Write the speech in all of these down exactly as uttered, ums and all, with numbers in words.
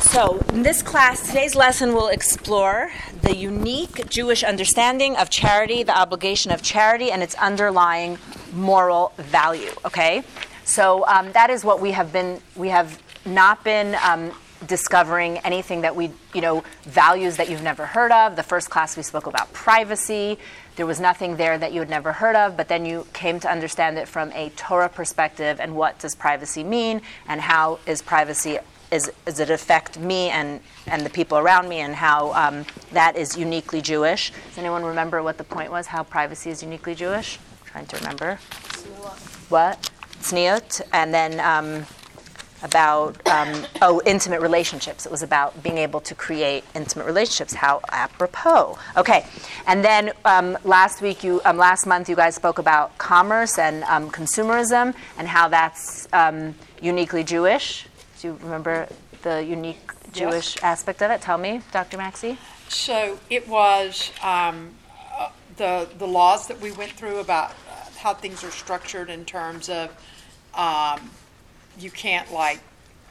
So in this class, today's lesson will explore the unique Jewish understanding of charity, the obligation of charity, and its underlying moral value. Okay, so um, that is what we have been. We have not been um, discovering anything that we, you know, values that you've never heard of. The first class we spoke about privacy. There was nothing there that you had never heard of, but then you came to understand it from a Torah perspective. And what does privacy mean? And how is privacy? Is, does it affect me and, and the people around me, and how um, that is uniquely Jewish? Does anyone remember what the point was, how privacy is uniquely Jewish? I'm trying to remember. What? Tzniut. And then um, about, um, oh, intimate relationships. It was about being able to create intimate relationships. How apropos. Okay. And then um, last week, you, um, last month, you guys spoke about commerce and um, consumerism and how that's um, uniquely Jewish. Do you remember the unique Jewish yes. aspect of it? Tell me, Doctor Maxey. So it was um, uh, the the laws that we went through about how things are structured in terms of um, you can't like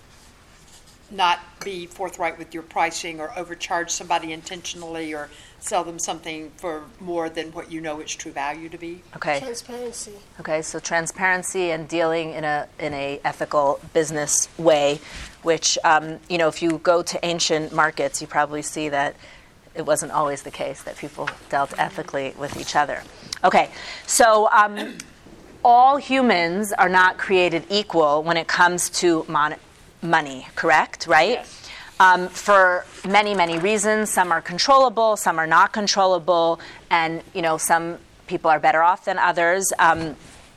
not be forthright with your pricing or overcharge somebody intentionally or sell them something for more than what you know its true value to be. Okay. Transparency. Okay, so transparency and dealing in a in a ethical business way, which um, you know, if you go to ancient markets, you probably see that it wasn't always the case that people dealt ethically with each other. Okay, so um, all humans are not created equal when it comes to mon- money, correct? Right? Yes. Um, for many, many reasons. Some are controllable, some are not controllable, and you know, some people are better off than others. Um,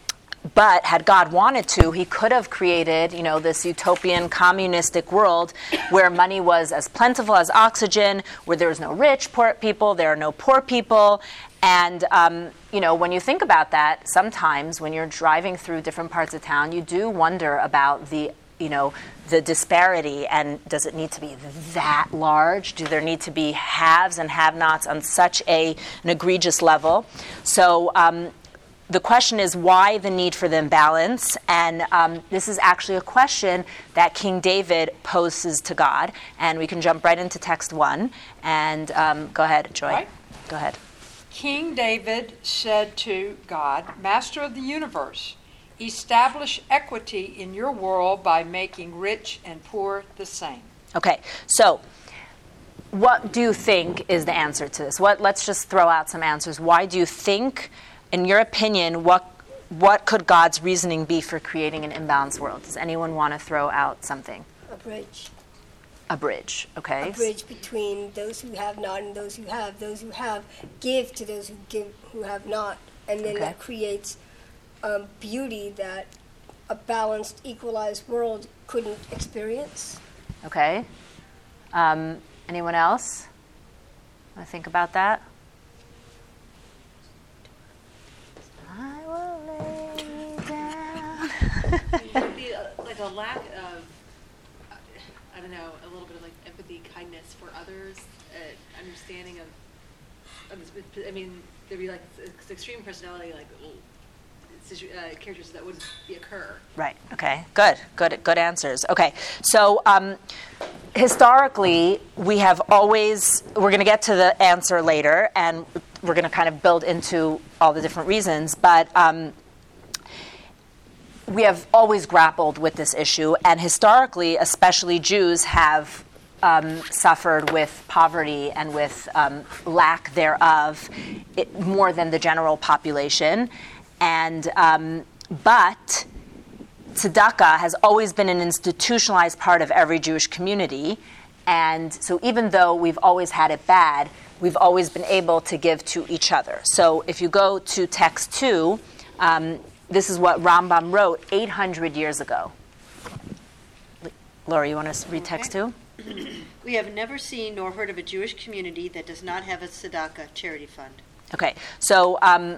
but had God wanted to, He could have created, you know, this utopian communistic world where money was as plentiful as oxygen, where there was no rich, poor people, there are no poor people. And, um, you know, when you think about that, sometimes when you're driving through different parts of town, you do wonder about the you know, the disparity, and does it need to be that large? Do there need to be haves and have-nots on such a, an egregious level? So um, the question is, why the need for the imbalance? And um, this is actually a question that King David poses to God. And we can jump right into text one. And um, go ahead, Joy. Right. Go ahead. King David said to God, Master of the universe, establish equity in your world by making rich and poor the same. Okay, so what do you think is the answer to this? What? Let's just throw out some answers. Why do you think, in your opinion, what what could God's reasoning be for creating an imbalanced world? Does anyone want to throw out something? A bridge. A bridge, okay. A bridge between those who have not and those who have. Those who have give to those who give who have not, and then Okay. that creates Um, beauty that a balanced, equalized world couldn't experience. Okay. Um, anyone else want to think about that? I will lay me down. It would be a, like a lack of, uh, I don't know, a little bit of like empathy, kindness for others, uh, understanding of, of this, I mean, there'd be like this extreme personality, like Uh, characters that would be occur. Right. Okay. Good. Good. Good answers. Okay. So um, historically, we have always. We're going to get to the answer later, and we're going to kind of build into all the different reasons. But um, we have always grappled with this issue, and historically, especially Jews have um, suffered with poverty and with um, lack thereof, it, more than the general population. And um, but tzedakah has always been an institutionalized part of every Jewish community, and so even though we've always had it bad, we've always been able to give to each other. So if you go to text two, um, this is what Rambam wrote eight hundred years ago. Laura, you want to read text two? We have never seen nor heard of a Jewish community that does not have a tzedakah charity fund. Okay, so. Um,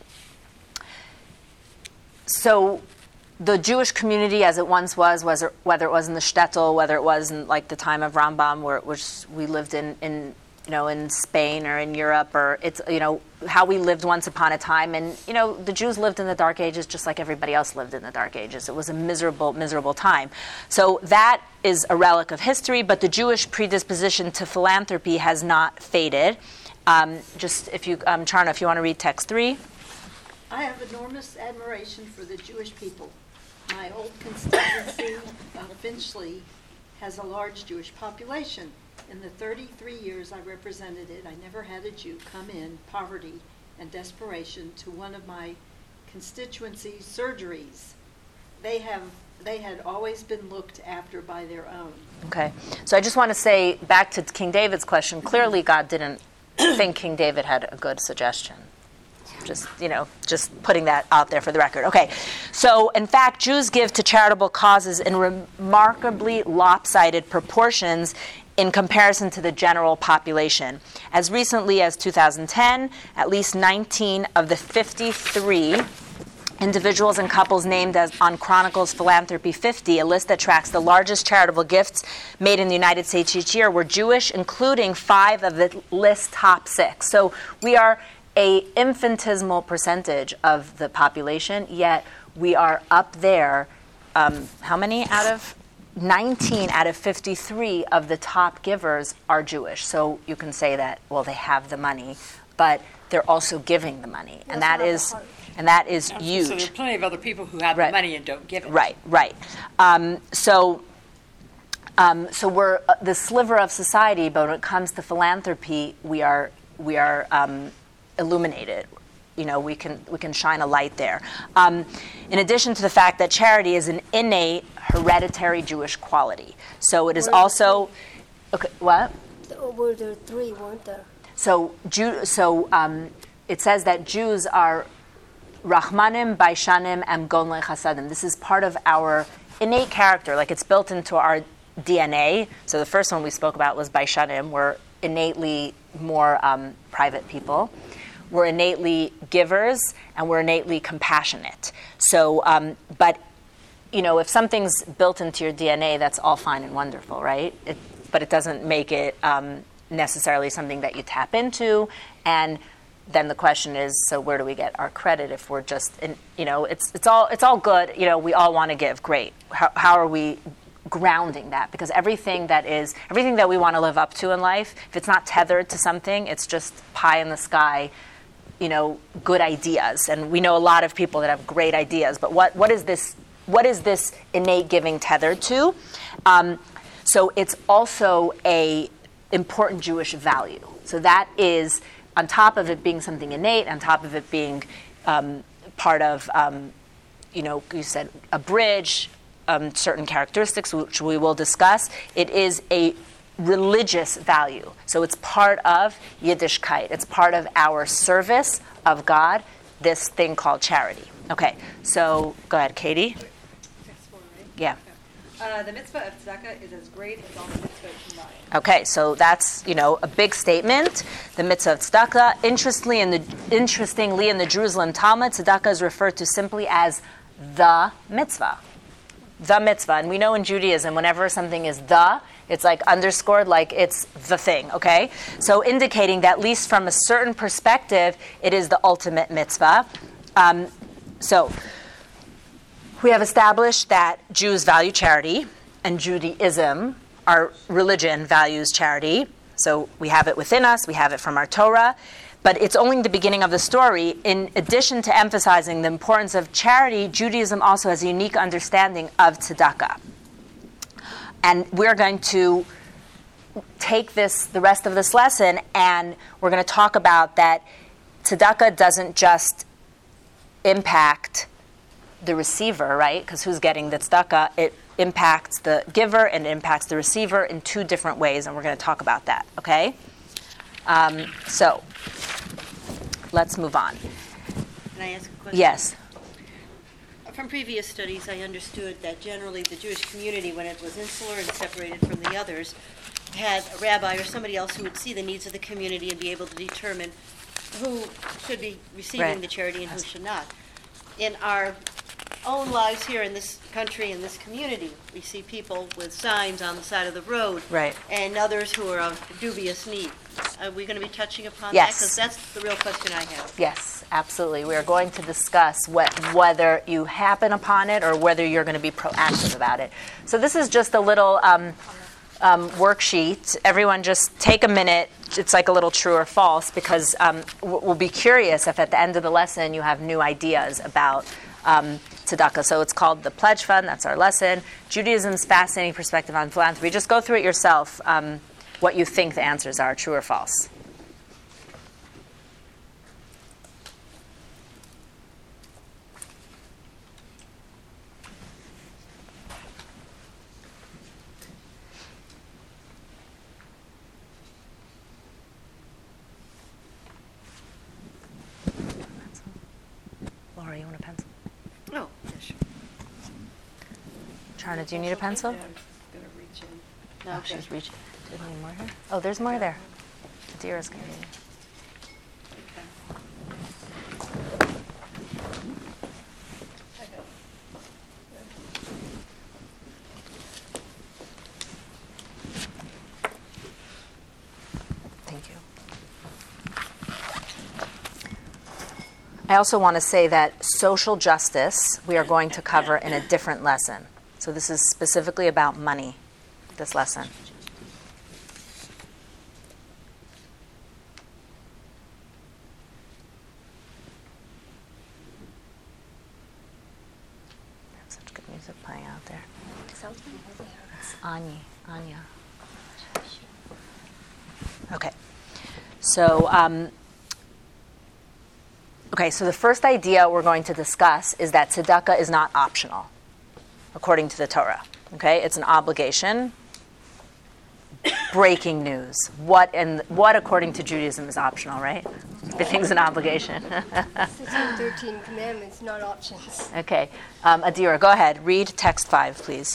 So the Jewish community as it once was, was it, whether it was in the shtetl, whether it was in like the time of Rambam, where which we lived in, in you know, in Spain or in Europe, or it's, you know, how we lived once upon a time. And, you know, the Jews lived in the Dark Ages just like everybody else lived in the Dark Ages. It was a miserable, miserable time. So that is a relic of history, but the Jewish predisposition to philanthropy has not faded. Um, just if you, um, Charna, if you want to read text three. I have enormous admiration for the Jewish people. My old constituency of Finchley has a large Jewish population. In the thirty-three years I represented it, I never had a Jew come in poverty and desperation to one of my constituency surgeries. They have they had always been looked after by their own. Okay. So I just want to say, back to King David's question, clearly God didn't think King David had a good suggestion. Just, you know, just putting that out there for the record. Okay. So, in fact, Jews give to charitable causes in remarkably lopsided proportions in comparison to the general population. As recently as two thousand ten, at least nineteen of the fifty-three individuals and couples named as on Chronicles Philanthropy fifty, a list that tracks the largest charitable gifts made in the United States each year, were Jewish, including five of the list's top six. So we are a infinitesimal percentage of the population, yet we are up there. Um, how many out of nineteen out of fifty-three of the top givers are Jewish. So you can say that, well, they have the money, but they're also giving the money, and that is, and that is huge. So there are plenty of other people who have Right. the money and don't give it. Right, right. Um, so, um, so we're uh, the sliver of society, but when it comes to philanthropy, we are we are um, illuminated. You know, we can we can shine a light there. Um, in addition to the fact that charity is an innate, hereditary Jewish quality, so it is Were also. Okay, what? Were there three, weren't there? So, Jew, so um, it says that Jews are Rahmanim, Baishanim, and Gonlei Chasadim. This is part of our innate character, like it's built into our D N A. So the first one we spoke about was Baishanim. We're innately more um, private people. We're innately givers, and we're innately compassionate. So, um, but, you know, if something's built into your D N A, that's all fine and wonderful, right? It, but it doesn't make it um, necessarily something that you tap into. And then the question is, so where do we get our credit if we're just, in, you know, it's it's all it's all good. You know, we all want to give. Great. How, how are we grounding that? Because everything that is, everything that we want to live up to in life, if it's not tethered to something, it's just pie in the sky, you know, good ideas. And we know a lot of people that have great ideas, but what, what is this, what is this innate giving tethered to? Um, so it's also a important Jewish value. So that is, on top of it being something innate, on top of it being um, part of, um, you know, you said a bridge, um, certain characteristics, which we will discuss, it is a religious value. So it's part of Yiddishkeit. It's part of our service of God, this thing called charity. Okay, so go ahead, Katie. Text four, right? Yeah. Uh, the mitzvah of tzedakah is as great as all the mitzvah combined. Okay, so that's, you know, a big statement. The mitzvah of tzedakah. Interestingly, in the interestingly in the Jerusalem Talmud, tzedakah is referred to simply as the mitzvah. The mitzvah. And we know in Judaism, whenever something is the, it's like underscored, like it's the thing, okay? So indicating that at least from a certain perspective, it is the ultimate mitzvah. Um, so we have established that Jews value charity, and Judaism, our religion, values charity. So we have it within us, we have it from our Torah, but it's only the beginning of the story. In addition to emphasizing the importance of charity, Judaism also has a unique understanding of tzedakah. And we're going to take this, the rest of this lesson, and we're going to talk about that tzedakah doesn't just impact the receiver, right? Because who's getting the tzedakah? It impacts the giver and it impacts the receiver in two different ways, and we're going to talk about that, okay? Um, so, let's move on. Can I ask a question? Yes. From previous studies, I understood that generally the Jewish community, when it was insular and separated from the others, had a rabbi or somebody else who would see the needs of the community and be able to determine who should be receiving Right. the charity and who should not. In our own lives here in this country, in this community, we see people with signs on the side of the road, Right. and others who are of dubious need. Are we going to be touching upon Yes. that? Because that's the real question I have. Yes, absolutely. We are going to discuss what, whether you happen upon it or whether you're going to be proactive about it. So this is just a little um, um, worksheet. Everyone just take a minute. It's like a little true or false, because um, we'll be curious if at the end of the lesson you have new ideas about um, tzedakah. So it's called the Pledge Fund. That's our lesson. Judaism's Fascinating Perspective on Philanthropy. Just go through it yourself, um, what you think the answers are, true or false. Laura, you want a pencil? Oh, yeah, sure. Charna, do you need a pencil? Yeah, I'm going to reach in. No, Oh, okay. she's reaching. Do you need more here? Oh, there's more there. Adira's going to need it. Thank you. I also want to say that social justice we are going to cover in a different lesson. So this is specifically about money, this lesson. There's such good music playing out there. It's Anya. Anya. Okay. So, um, okay, so the first idea we're going to discuss is that tzedakah is not optional, according to the Torah. Okay, it's an obligation. Breaking news. What and what, according to Judaism, is optional, right? Everything's an obligation. six hundred thirteen commandments, not options. Okay, um, Adira, go ahead. Read text five, please.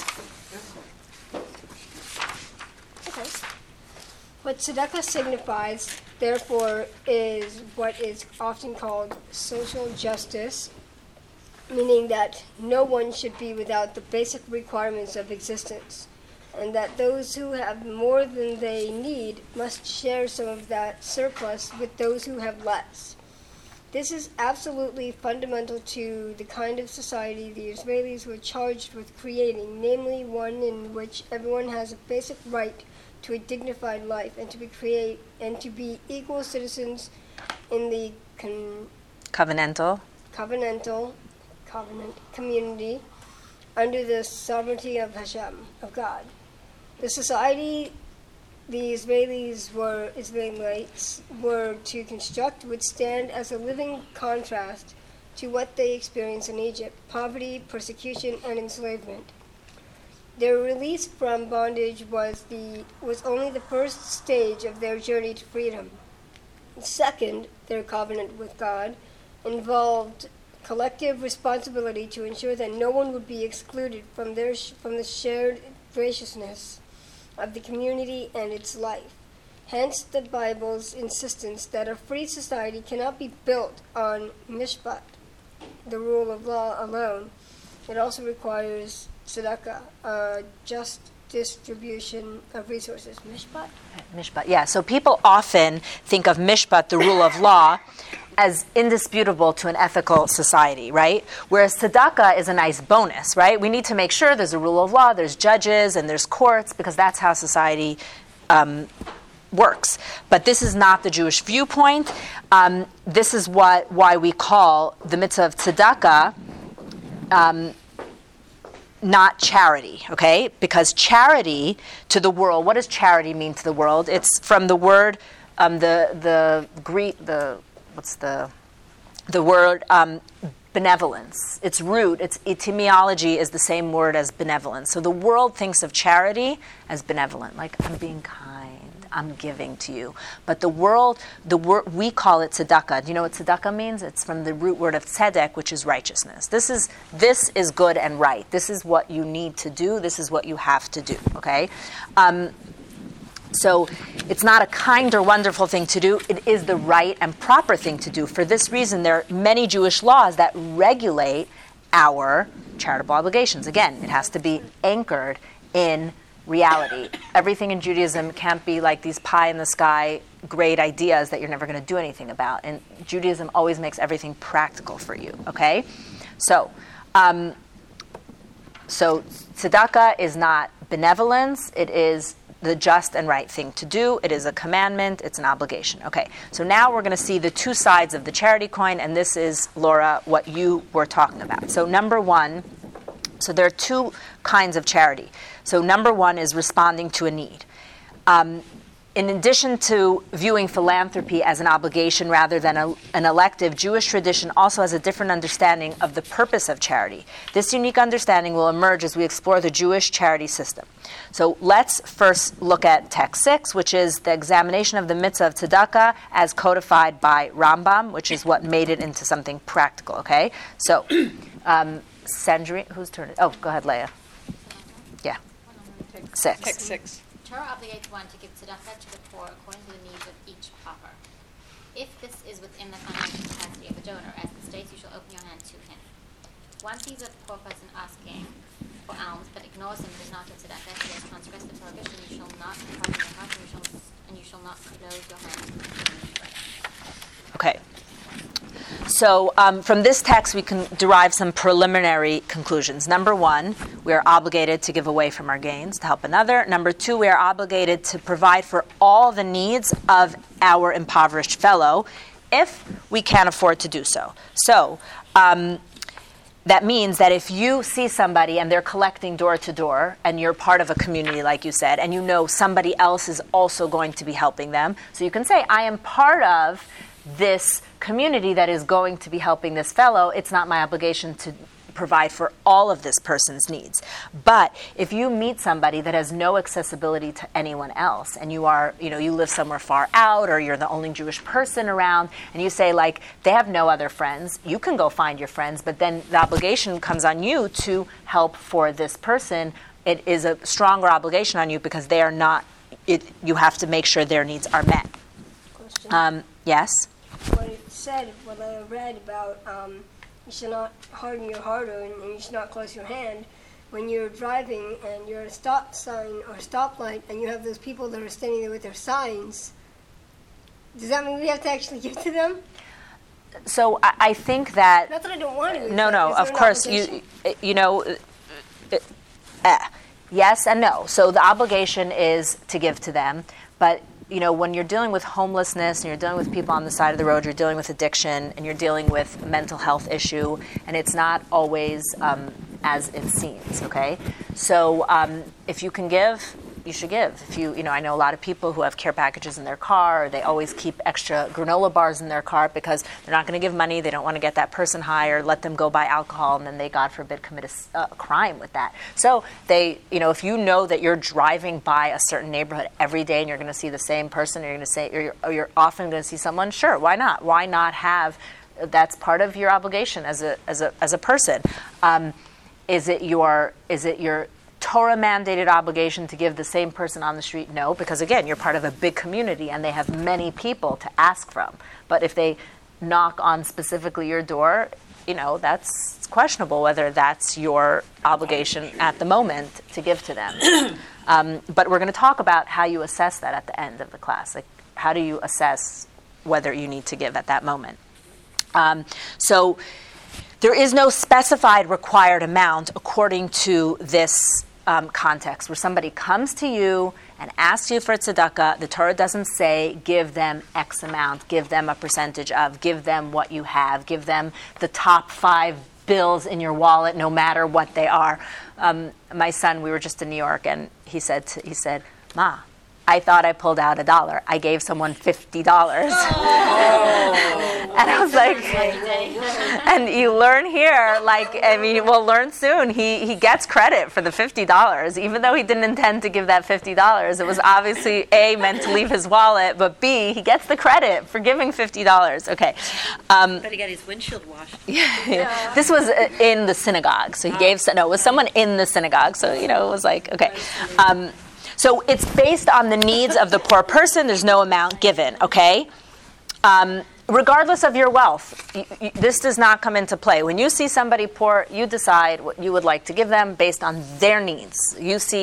Okay. What tzedakah signifies, therefore, is what is often called social justice, meaning that no one should be without the basic requirements of existence, and that those who have more than they need must share some of that surplus with those who have less. This is absolutely fundamental to the kind of society the Israelis were charged with creating, namely one in which everyone has a basic right to a dignified life and to be create and to be equal citizens in the con- Covenantal. covenantal covenant community under the sovereignty of Hashem, of God. The society the Israelis were Israelites were to construct would stand as a living contrast to what they experienced in Egypt: poverty, persecution, and enslavement. Their release from bondage was the was only the first stage of their journey to freedom. Second, their covenant with God involved collective responsibility to ensure that no one would be excluded from their sh- from the shared graciousness of the community and its life. Hence the Bible's insistence that a free society cannot be built on mishpat, the rule of law alone. It also requires tzedakah, a just distribution of resources. Mishpat? Mishpat, yeah. So people often think of mishpat, the rule of law, as indisputable to an ethical society, right? Whereas tzedakah is a nice bonus, right? We need to make sure there's a rule of law, there's judges, and there's courts, because that's how society um, works. But this is not the Jewish viewpoint. Um, this is what why we call the mitzvah of tzedakah um, not charity, okay? Because charity to the world, what does charity mean to the world? It's from the word, um, the the Greek, the what's the the word um, benevolence. Its root, its etymology is the same word as benevolence. So the world thinks of charity as benevolent, like I'm being kind, I'm giving to you. But the world, the word we call it tzedakah. Do you know what tzedakah means? It's from the root word of tzedek, which is righteousness. This is this is good and right. This is what you need to do. This is what you have to do. Okay. Um, So it's not a kind or wonderful thing to do. It is the right and proper thing to do. For this reason, there are many Jewish laws that regulate our charitable obligations. Again, it has to be anchored in reality. Everything in Judaism can't be like these pie-in-the-sky great ideas that you're never going to do anything about. And Judaism always makes everything practical for you, okay? So, um, so tzedakah is not benevolence. It is the just and right thing to do. It is a commandment. It's an obligation. Okay, so now we're going to see the two sides of the charity coin, and this is, Laura, what you were talking about. So number one, so there are two kinds of charity. So number one is responding to a need. Um, in addition to viewing philanthropy as an obligation rather than a, an elective, Jewish tradition also has a different understanding of the purpose of charity. This unique understanding will emerge as we explore the Jewish charity system. So let's first look at text six, which is the examination of the mitzvah of tzedakah as codified by Rambam, which is what made it into something practical, okay? So, um, Sandrine, whose turn? Oh, go ahead, Leah. Yeah. Six. Text six. Torah obligates one to give tzedakah to the poor according to the needs of each pauper. If this is within the financial capacity of the donor, as it states, you shall open your hand to him. One sees a poor person asking for alms, but ignores him and does not give tzedakah, he has transgressed the prohibition. You shall not harden your heart, and you shall, and you shall not close your hands. Okay. So um, from this text, we can derive some preliminary conclusions. Number one, we are obligated to give away from our gains to help another. Number two, we are obligated to provide for all the needs of our impoverished fellow if we can't afford to do so. So um, that means that if you see somebody and they're collecting door to door and you're part of a community, like you said, and you know somebody else is also going to be helping them, so you can say, I am part of this community that is going to be helping this fellow. It's not my obligation to provide for all of this person's needs. But if you meet somebody that has no accessibility to anyone else, and you are, you know, you live somewhere far out, or you're the only Jewish person around, and you say, like, they have no other friends, you can go find your friends, but then the obligation comes on you to help for this person. It is a stronger obligation on you because they are not, it, you have to make sure their needs are met. Question. Um, yes? What it said, what I read about, um, you should not harden your heart and, and you should not close your hand. When you're driving and you're at a stop sign or stoplight and you have those people that are standing there with their signs, does that mean we have to actually give to them? So I, I think that... Not that I don't want to. No, no, of course, you you know, uh, uh, yes and no. So the obligation is to give to them, but you know, when you're dealing with homelessness and you're dealing with people on the side of the road, you're dealing with addiction and you're dealing with a mental health issue, and it's not always um, as it seems, okay? So um, if you can give, you should give. If you, you know, I know a lot of people who have care packages in their car, or they always keep extra granola bars in their car because they're not going to give money, they don't want to get that person high or let them go buy alcohol, and then they, God forbid, commit a, a crime with that. So they, you know, if you know that you're driving by a certain neighborhood every day and you're going to see the same person, or you're going to say, or you're, or you're often going to see someone, sure, why not? Why not have, that's part of your obligation as a as a as a person. Um, is it your is it your Torah mandated obligation to give the same person on the street? No, because again, you're part of a big community and they have many people to ask from. But if they knock on specifically your door, you know, that's questionable whether that's your obligation at the moment to give to them. um, but we're going to talk about how you assess that at the end of the class. Like, how do you assess whether you need to give at that moment? Um, so there is no specified required amount according to this Um, context, where somebody comes to you and asks you for tzedakah. The Torah doesn't say give them X amount, give them a percentage of, give them what you have, give them the top five bills in your wallet, no matter what they are. Um, my son, we were just in New York, and he said, to, he said, Ma, I thought I pulled out a dollar. I gave someone fifty dollars. Oh. And I was like, and you learn here, like, I mean, we'll learn soon, he, he gets credit for the fifty dollars, even though he didn't intend to give that fifty dollars. It was obviously, A, meant to leave his wallet, but B, he gets the credit for giving fifty dollars. Okay. Um, but he got his windshield washed. Yeah, yeah. This was in the synagogue. So he gave, no, it was someone in the synagogue. So, you know, it was like, okay. Um, So it's based on the needs of the poor person. There's no amount given, okay? Um, regardless of your wealth, y- y- this does not come into play. When you see somebody poor, you decide what you would like to give them based on their needs. You see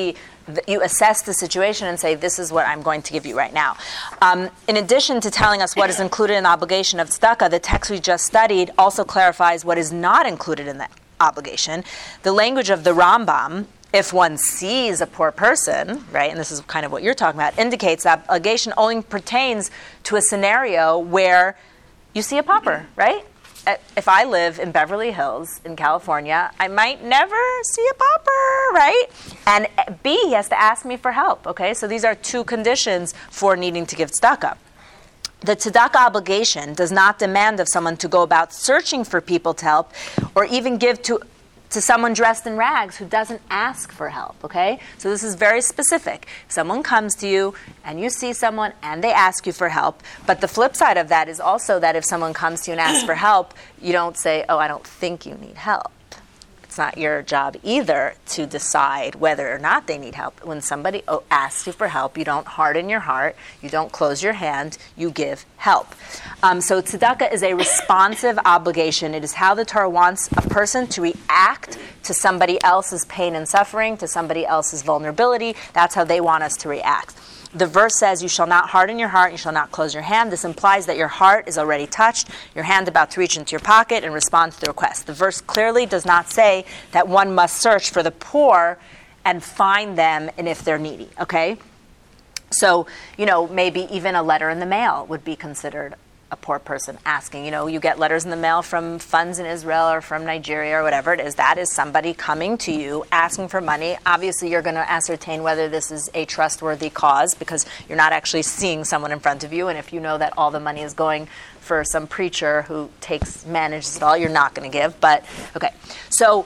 th- you assess the situation and say, this is what I'm going to give you right now. Um, in addition to telling us what is included in the obligation of tzedakah, the text we just studied also clarifies what is not included in the obligation. The language of the Rambam, if one sees a poor person, right, and this is kind of what you're talking about, indicates that obligation only pertains to a scenario where you see a pauper, right? If I live in Beverly Hills in California, I might never see a pauper, right? And B, he has to ask me for help, okay? So these are two conditions for needing to give tzedakah. The tzedakah obligation does not demand of someone to go about searching for people to help or even give to to someone dressed in rags who doesn't ask for help, okay? So this is very specific. If someone comes to you and you see someone and they ask you for help, but the flip side of that is also that if someone comes to you and asks for help, you don't say, oh, I don't think you need help. It's not your job either to decide whether or not they need help. When somebody oh, asks you for help, you don't harden your heart, you don't close your hand, you give help. Um, so tzedakah is a responsive obligation. It is how the Torah wants a person to react to somebody else's pain and suffering, to somebody else's vulnerability. That's how they want us to react. The verse says, you shall not harden your heart, you shall not close your hand. This implies that your heart is already touched, your hand about to reach into your pocket and respond to the request. The verse clearly does not say that one must search for the poor and find them and if they're needy, okay? So, you know, maybe even a letter in the mail would be considered a poor person asking. You know, you get letters in the mail from funds in Israel or from Nigeria or whatever it is. That is somebody coming to you asking for money. Obviously, you're going to ascertain whether this is a trustworthy cause because you're not actually seeing someone in front of you. And if you know that all the money is going for some preacher who takes manages it all, you're not going to give. But okay, so.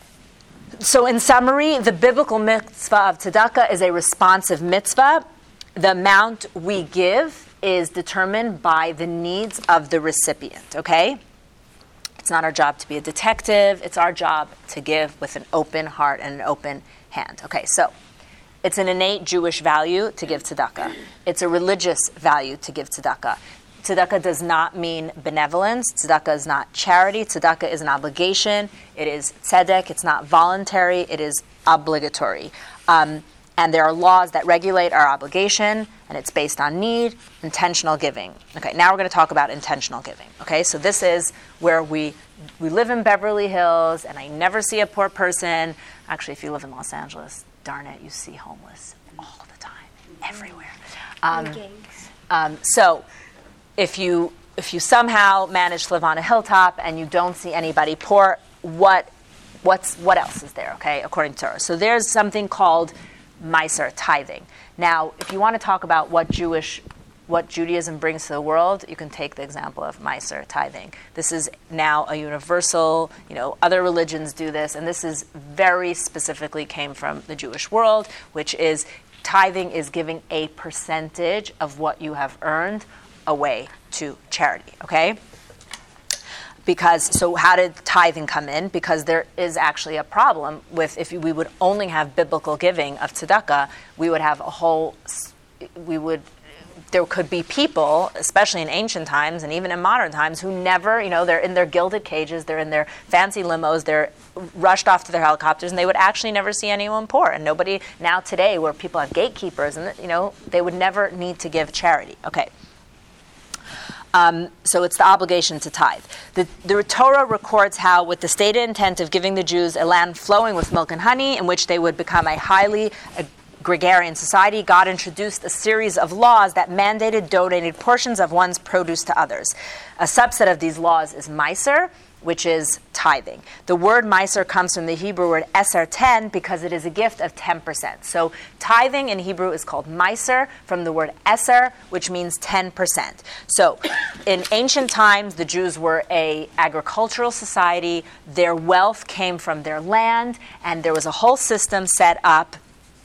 So in summary, the biblical mitzvah of tzedakah is a responsive mitzvah. The amount we give is determined by the needs of the recipient, okay? It's not our job to be a detective. It's our job to give with an open heart and an open hand. Okay, so it's an innate Jewish value to give tzedakah. It's a religious value to give tzedakah. Tzedakah does not mean benevolence. Tzedakah is not charity. Tzedakah is an obligation. It is tzedek. It's not voluntary. It is obligatory. Um, And there are laws that regulate our obligation, and it's based on need, intentional giving. Okay, now we're going to talk about intentional giving. Okay, so this is where we we live in Beverly Hills, and I never see a poor person. Actually, if you live in Los Angeles, darn it, you see homeless all the time, everywhere. Um, um, so if you if you somehow manage to live on a hilltop and you don't see anybody poor, what what's what else is there? Okay, according to Torah, so there's something called Meiser, tithing. Now, if you want to talk about what Jewish, what Judaism brings to the world, you can take the example of Meiser, tithing. This is now a universal, you know, other religions do this, and this is very specifically came from the Jewish world, which is tithing is giving a percentage of what you have earned away to charity, okay? Because, so how did tithing come in? Because there is actually a problem with, if we would only have biblical giving of tzedakah, we would have a whole, we would, there could be people, especially in ancient times and even in modern times, who never, you know, they're in their gilded cages, they're in their fancy limos, they're rushed off to their helicopters, and they would actually never see anyone poor. And nobody, now today, where people have gatekeepers, and, you know, they would never need to give charity. Okay. Um, so it's the obligation to tithe. The, the Torah records how, with the stated intent of giving the Jews a land flowing with milk and honey, in which they would become a highly agrarian society, God introduced a series of laws that mandated donated portions of one's produce to others. A subset of these laws is Meiser, which is tithing. The word Meiser comes from the Hebrew word eser, ten, because it is a gift of ten percent. So tithing in Hebrew is called Meiser, from the word eser, which means ten percent. So in ancient times, the Jews were a agricultural society. Their wealth came from their land, and there was a whole system set up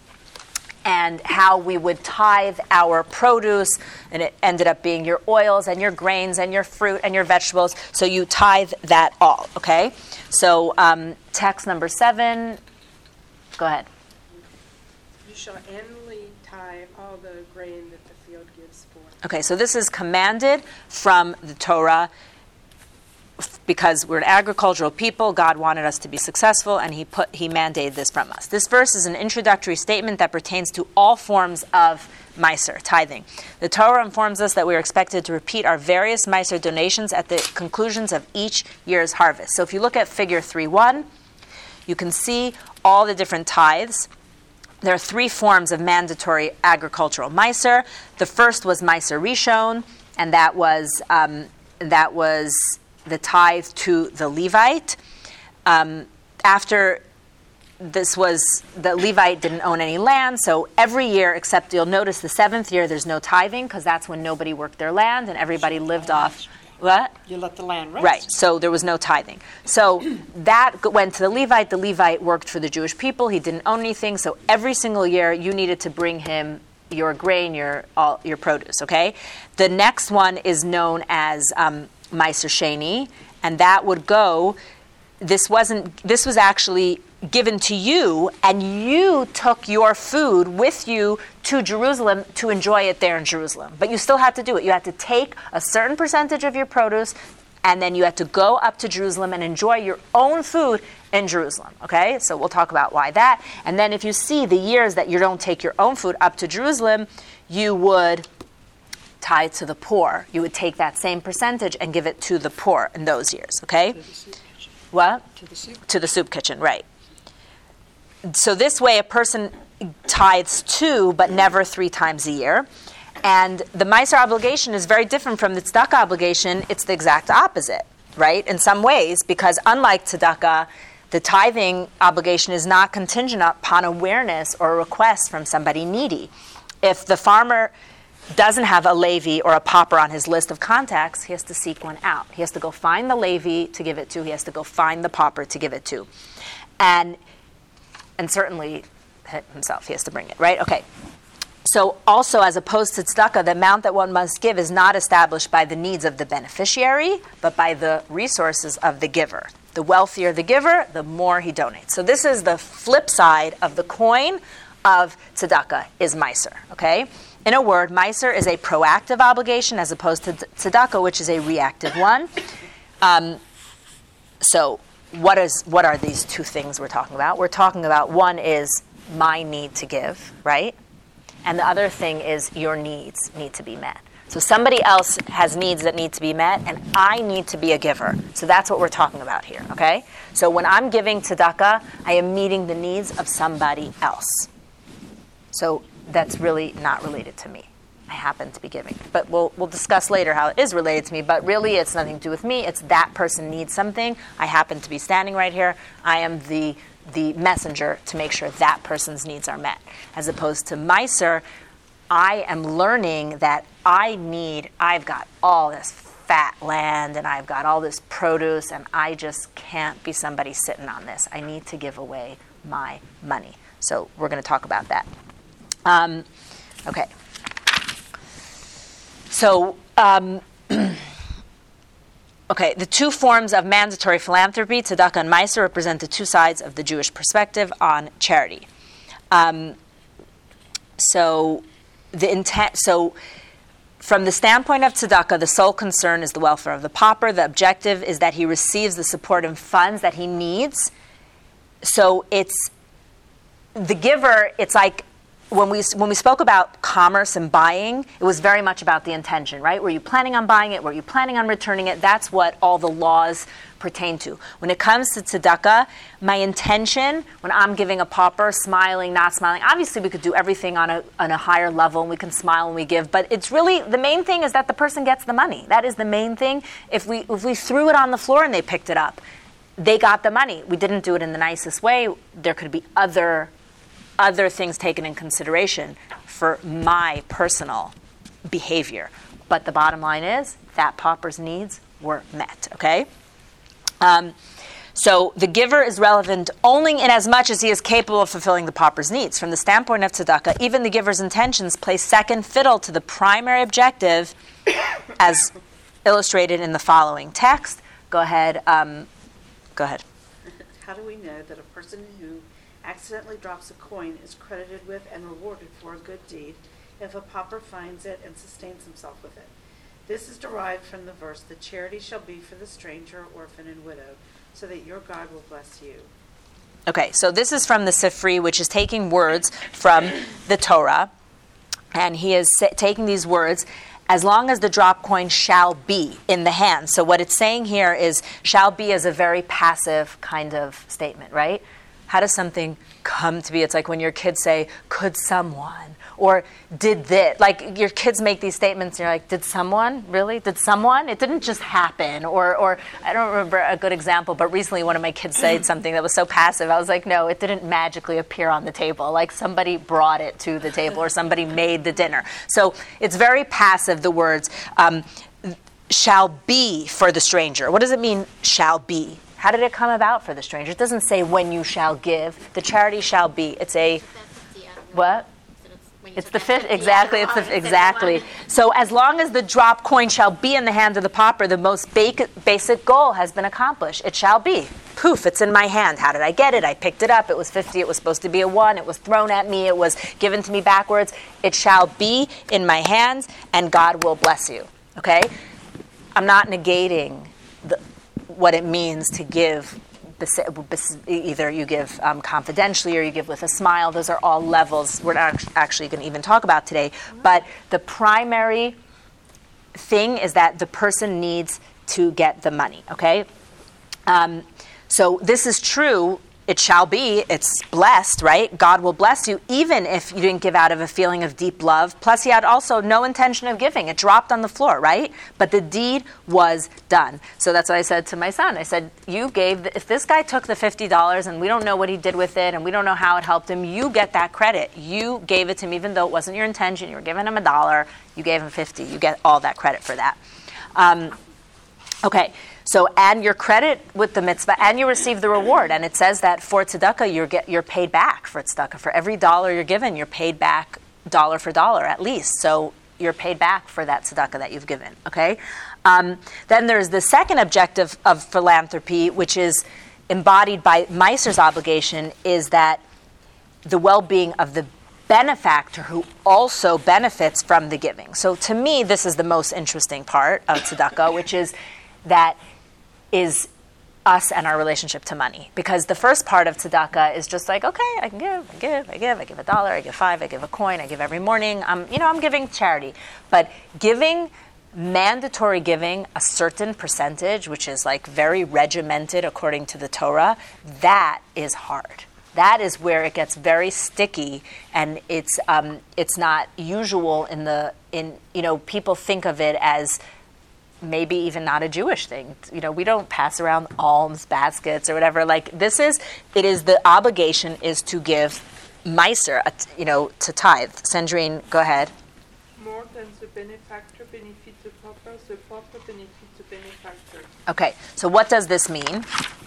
and how we would tithe our produce, and it ended up being your oils and your grains and your fruit and your vegetables. So you tithe that all, okay? So um, text number seven, go ahead. You shall annually tithe all the grain that the field gives forth. Okay, so this is commanded from the Torah. because we're an agricultural people, God wanted us to be successful, and he put he mandated this from us. This verse is an introductory statement that pertains to all forms of Meiser, tithing. The Torah informs us that we are expected to repeat our various Meiser donations at the conclusions of each year's harvest. So if you look at figure three one, you can see all the different tithes. There are three forms of mandatory agricultural Meiser. The first was Meiser Rishon, and that was um, that was the tithe to the Levite. Um, after this was, the Levite didn't own any land, so every year, except you'll notice the seventh year, there's no tithing, because that's when nobody worked their land and everybody lived off, what? You let the land rest. Right, so there was no tithing. So that g- went to the Levite. The Levite worked for the Jewish people. He didn't own anything, so every single year you needed to bring him your grain, your all, your produce, okay? The next one is known as um, Meiser Sheni, and that would go, this wasn't, this was actually given to you, and you took your food with you to Jerusalem to enjoy it there in Jerusalem. But you still had to do it. You had to take a certain percentage of your produce, and then you had to go up to Jerusalem and enjoy your own food in Jerusalem, okay? So we'll talk about why that. And then if you see the years that you don't take your own food up to Jerusalem, you would tithe to the poor. You would take that same percentage and give it to the poor in those years, okay? To the soup kitchen. What? To the soup. To the soup kitchen, right. So this way a person tithes two, but never three times a year. And the Meiser obligation is very different from the tzedakah obligation. It's the exact opposite, right, in some ways, because unlike tzedakah, the tithing obligation is not contingent upon awareness or a request from somebody needy. If the farmer doesn't have a Levi or a pauper on his list of contacts, he has to seek one out. He has to go find the Levi to give it to. He has to go find the pauper to give it to. And and certainly himself, he has to bring it, right? Okay. So also, as opposed to tzedakah, the amount that one must give is not established by the needs of the beneficiary, but by the resources of the giver. The wealthier the giver, the more he donates. So this is the flip side of the coin of tzedakah, is Meiser, okay? In a word, Meiser is a proactive obligation as opposed to tzedakah, which is a reactive one. Um, so what is what are these two things we're talking about? We're talking about, one is my need to give, right? And the other thing is your needs need to be met. So somebody else has needs that need to be met, and I need to be a giver. So that's what we're talking about here, okay? So when I'm giving tzedakah, I am meeting the needs of somebody else. So that's really not related to me. I happen to be giving. But we'll we'll discuss later how it is related to me, but really it's nothing to do with me. It's that person needs something. I happen to be standing right here. I am the the messenger to make sure that person's needs are met. As opposed to Meiser, I am learning that I need, I've got all this fat land and I've got all this produce and I just can't be somebody sitting on this. I need to give away my money. So we're going to talk about that. Um, okay. So, um, okay, the two forms of mandatory philanthropy, tzedakah and Meiser, represent the two sides of the Jewish perspective on charity. Um, so, the intent. So, from the standpoint of tzedakah, the sole concern is the welfare of the pauper. The objective is that he receives the support and funds that he needs. So, it's the giver. It's like. When we when we spoke about commerce and buying, it was very much about the intention, right? Were you planning on buying it? Were you planning on returning it? That's what all the laws pertain to. When it comes to tzedakah, my intention, when I'm giving a pauper, smiling, not smiling, obviously we could do everything on a on a higher level, and we can smile when we give, but it's really, the main thing is that the person gets the money. That is the main thing. If we if we threw it on the floor and they picked it up, they got the money. We didn't do it in the nicest way. There could be other other things taken in consideration for my personal behavior. But the bottom line is that pauper's needs were met, okay? Um, so the giver is relevant only in as much as he is capable of fulfilling the pauper's needs. From the standpoint of tzedakah, even the giver's intentions play second fiddle to the primary objective as illustrated in the following text. Go ahead. Um, go ahead. How do we know that a person who accidentally drops a coin is credited with and rewarded for a good deed if a pauper finds it and sustains himself with it? This is derived from the verse, "The charity shall be for the stranger, orphan, and widow, so that your God will bless you." Okay, so this is from the Sifri, which is taking words from the Torah, and he is sa- taking these words, as long as the drop coin shall be in the hand. So what it's saying here is, shall be is a very passive kind of statement, right? How does something come to be? It's like when your kids say, could someone? Or did this? Like your kids make these statements and you're like, did someone? Really? Did someone? It didn't just happen. Or, or I don't remember a good example, but recently one of my kids said something that was so passive. I was like, no, it didn't magically appear on the table. Like somebody brought it to the table or somebody made the dinner. So it's very passive, the words, um, shall be for the stranger. What does it mean, shall be? How did it come about for the stranger? It doesn't say when you shall give. The charity shall be. It's a, what? It's the fifth, exactly, it's the, exactly. So as long as the drop coin shall be in the hand of the pauper, the most ba- basic goal has been accomplished. It shall be. Poof, it's in my hand. How did I get it? I picked it up. It was fifty. It was supposed to be a one. It was thrown at me. It was given to me backwards. It shall be in my hands, and God will bless you. Okay? I'm not negating the, what it means to give. Either you give um, confidentially or you give with a smile. Those are all levels we're not actually going to even talk about today. But the primary thing is that the person needs to get the money, okay? Um, so this is true. It shall be. It's blessed, right? God will bless you even if you didn't give out of a feeling of deep love. Plus, he had also no intention of giving. It dropped on the floor, right? But the deed was done. So that's what I said to my son. I said, you gave, the, if this guy took the fifty dollars and we don't know what he did with it and we don't know how it helped him, you get that credit. You gave it to him even though it wasn't your intention. You were giving him a dollar. You gave him fifty. You get all that credit for that. Um, okay. So add your credit with the mitzvah, and you receive the reward. And it says that for tzedakah, you're get, you're paid back for tzedakah. For every dollar you're given, you're paid back dollar for dollar at least. So you're paid back for that tzedakah that you've given. Okay. Um, then there's the second objective of philanthropy, which is embodied by Meiser's obligation, is that the well-being of the benefactor who also benefits from the giving. So to me, this is the most interesting part of tzedakah, which is that is us and our relationship to money. Because the first part of tzedakah is just like, okay, I can give, I give, I give, I give a dollar, I give five, I give a coin, I give every morning. Um, you know, I'm giving charity. But giving, mandatory giving, a certain percentage, which is like very regimented according to the Torah, that is hard. That is where it gets very sticky, and it's um, it's not usual in the in you know people think of it as maybe even not a Jewish thing. You know, we don't pass around alms baskets or whatever. Like this is, it is the obligation is to give meiser, you know, to tithe. Sandrine, go ahead. More than the benefactor benefits the pauper, the pauper benefits the benefactor. Okay, so what does this mean?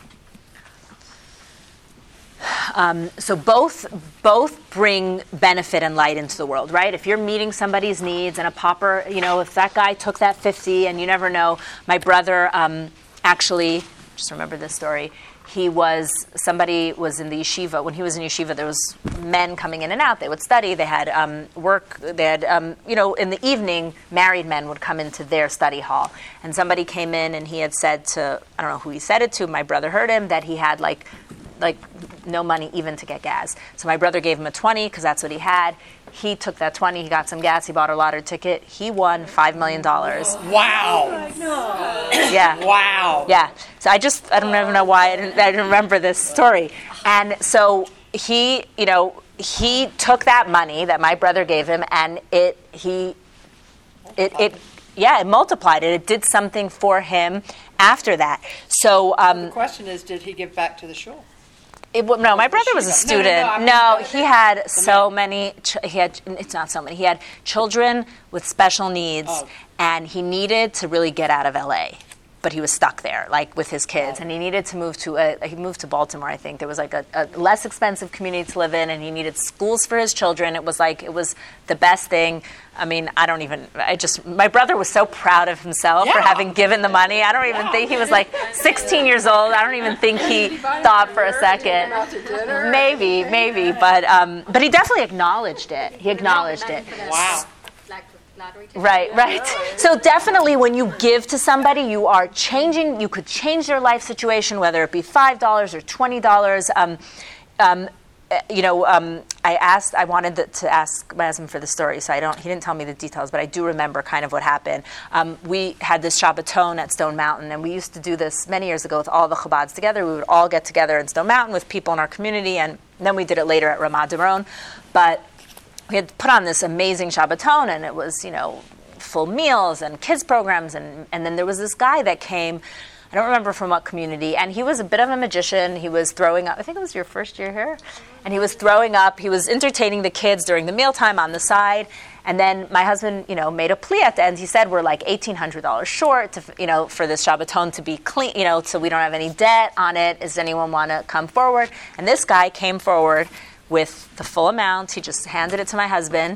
Um, so both both bring benefit and light into the world, right? If you're meeting somebody's needs and a pauper, you know, if that guy took that fifty and you never know. My brother um, actually, just remember this story, he was, somebody was in the yeshiva. When he was in yeshiva, there was men coming in and out. They would study. They had um, work. They had, um, you know, in the evening, married men would come into their study hall. And somebody came in and he had said to, I don't know who he said it to, my brother heard him, that he had like, like no money even to get gas. So my brother gave him a twenty because that's what he had. He took that twenty, he got some gas, he bought a lottery ticket. He won five million dollars. Wow. Yeah. Wow. Yeah. So I just, I don't even know why I didn't, I didn't remember this story. And so he, you know, he took that money that my brother gave him and it, he, it, it, yeah, it multiplied it. It did something for him after that. So um, The question is, did he give back to the shul? It, well, no, my brother was a No, no, no, student. I mean, No, the- he had the so man. many. Ch- he had. It's not so many. He had children with special needs, Oh. and he needed to really get out of L A. But he was stuck there, like with his kids, and he needed to move to a. He moved to Baltimore, I think. There was like a, a less expensive community to live in, and he needed schools for his children. It was like it was the best thing. I mean, I don't even. I just. My brother was so proud of himself for Yeah. having given the money. I don't even think he was like sixteen years old. I don't even think he thought for a second. Maybe, maybe, but um, but he definitely acknowledged it. He acknowledged it. Wow. Like lottery ticket. Right, right. So definitely when you give to somebody, you are changing, you could change their life situation, whether it be five dollars or twenty dollars. Um, um, you know, um, I asked, I wanted to, to ask my husband for the story, so I don't, he didn't tell me the details, but I do remember kind of what happened. Um, we had this Shabbaton at Stone Mountain, and we used to do this many years ago with all the Chabads together. We would all get together in Stone Mountain with people in our community, and then we did it later at Ramat Dameron. But we had put on this amazing Shabbaton, and it was, you know, full meals and kids programs, and, and then there was this guy that came, I don't remember from what community, and he was a bit of a magician. He was throwing up, I think it was your first year here, and he was throwing up, he was entertaining the kids during the mealtime on the side, and then my husband, you know, made a plea at the end. He said, we're like eighteen hundred dollars short, to, you know, for this Shabbaton to be clean, you know, so we don't have any debt on it. Does anyone want to come forward? And this guy came forward with the full amount. He just handed it to my husband.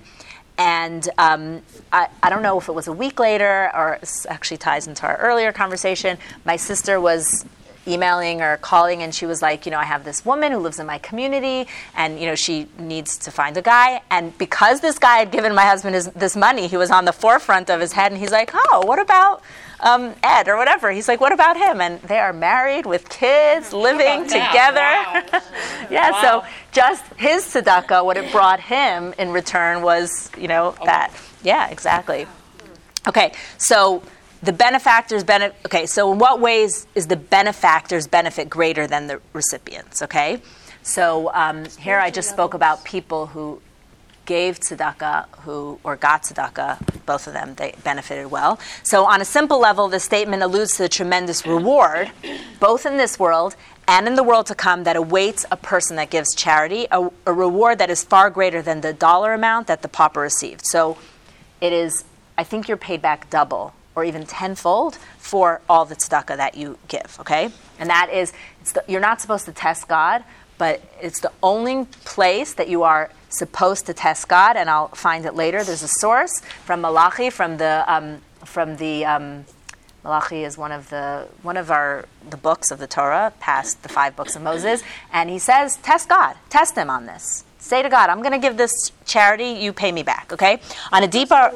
And um, I, I don't know if it was a week later, or this actually ties into our earlier conversation. My sister was emailing or calling, and she was like, you know, I have this woman who lives in my community, and, you know, she needs to find a guy. And because this guy had given my husband his, this money, he was on the forefront of his head, and he's like, oh, what about um, Ed or whatever? He's like, what about him? And they are married with kids, living together. Wow. yeah, Wow. so just his tzedakah, what it brought him in return was, you know, that. Yeah, exactly. Okay, so the benefactor's benefit, okay, so in what ways is the benefactor's benefit greater than the recipient's, okay? So um, here I just spoke about people who gave tzedakah, who, or got tzedakah, both of them, they benefited well. So on a simple level, the statement alludes to the tremendous reward, both in this world and in the world to come, that awaits a person that gives charity, a, a reward that is far greater than the dollar amount that the pauper received. So it is, I think you're paid back double or even tenfold for all the tzedakah that you give, okay? And that is, it's the, you're not supposed to test God, but it's the only place that you are supposed to test God, and I'll find it later. There's a source from Malachi, from the um, from the um, Malachi is one of the one of our the books of the Torah, past the five books of Moses, and he says, test God, test him on this. Say to God, I'm going to give this charity, you pay me back, okay? On a deeper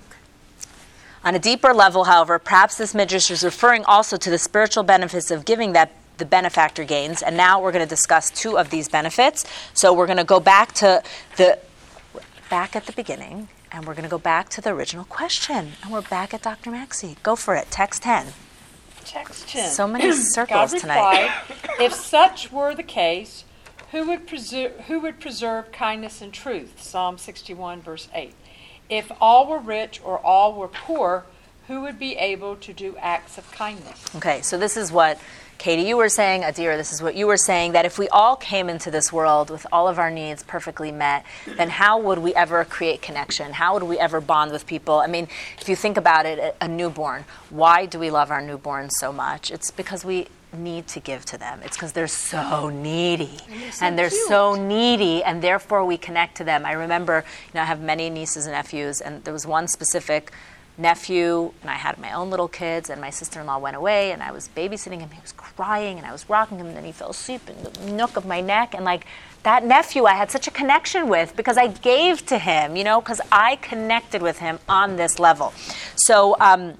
on a deeper level, however, perhaps this midrash is referring also to the spiritual benefits of giving that the benefactor gains. And now we're going to discuss two of these benefits. So we're going to go back to the back at the beginning, and we're going to go back to the original question. And we're back at Doctor Maxey. Go for it. Text ten. Text ten. So many circles God tonight. replied, if such were the case, who would preserve who would preserve kindness and truth? Psalm sixty-one, verse eight. If all were rich or all were poor, who would be able to do acts of kindness? Okay, so this is what Katie, you were saying, Adira, this is what you were saying, that if we all came into this world with all of our needs perfectly met, then how would we ever create connection? How would we ever bond with people? I mean, if you think about it, a newborn, why do we love our newborns so much? It's because we need to give to them. It's because they're so needy. And, so and they're cute. so needy, and therefore we connect to them. I remember, you know, I have many nieces and nephews, and there was one specific nephew, and I had my own little kids, and my sister-in-law went away, and I was babysitting him. He was crying, and I was rocking him, and then he fell asleep in the nook of my neck, and like that nephew I had such a connection with because I gave to him, you know, because I connected with him on this level. So, um,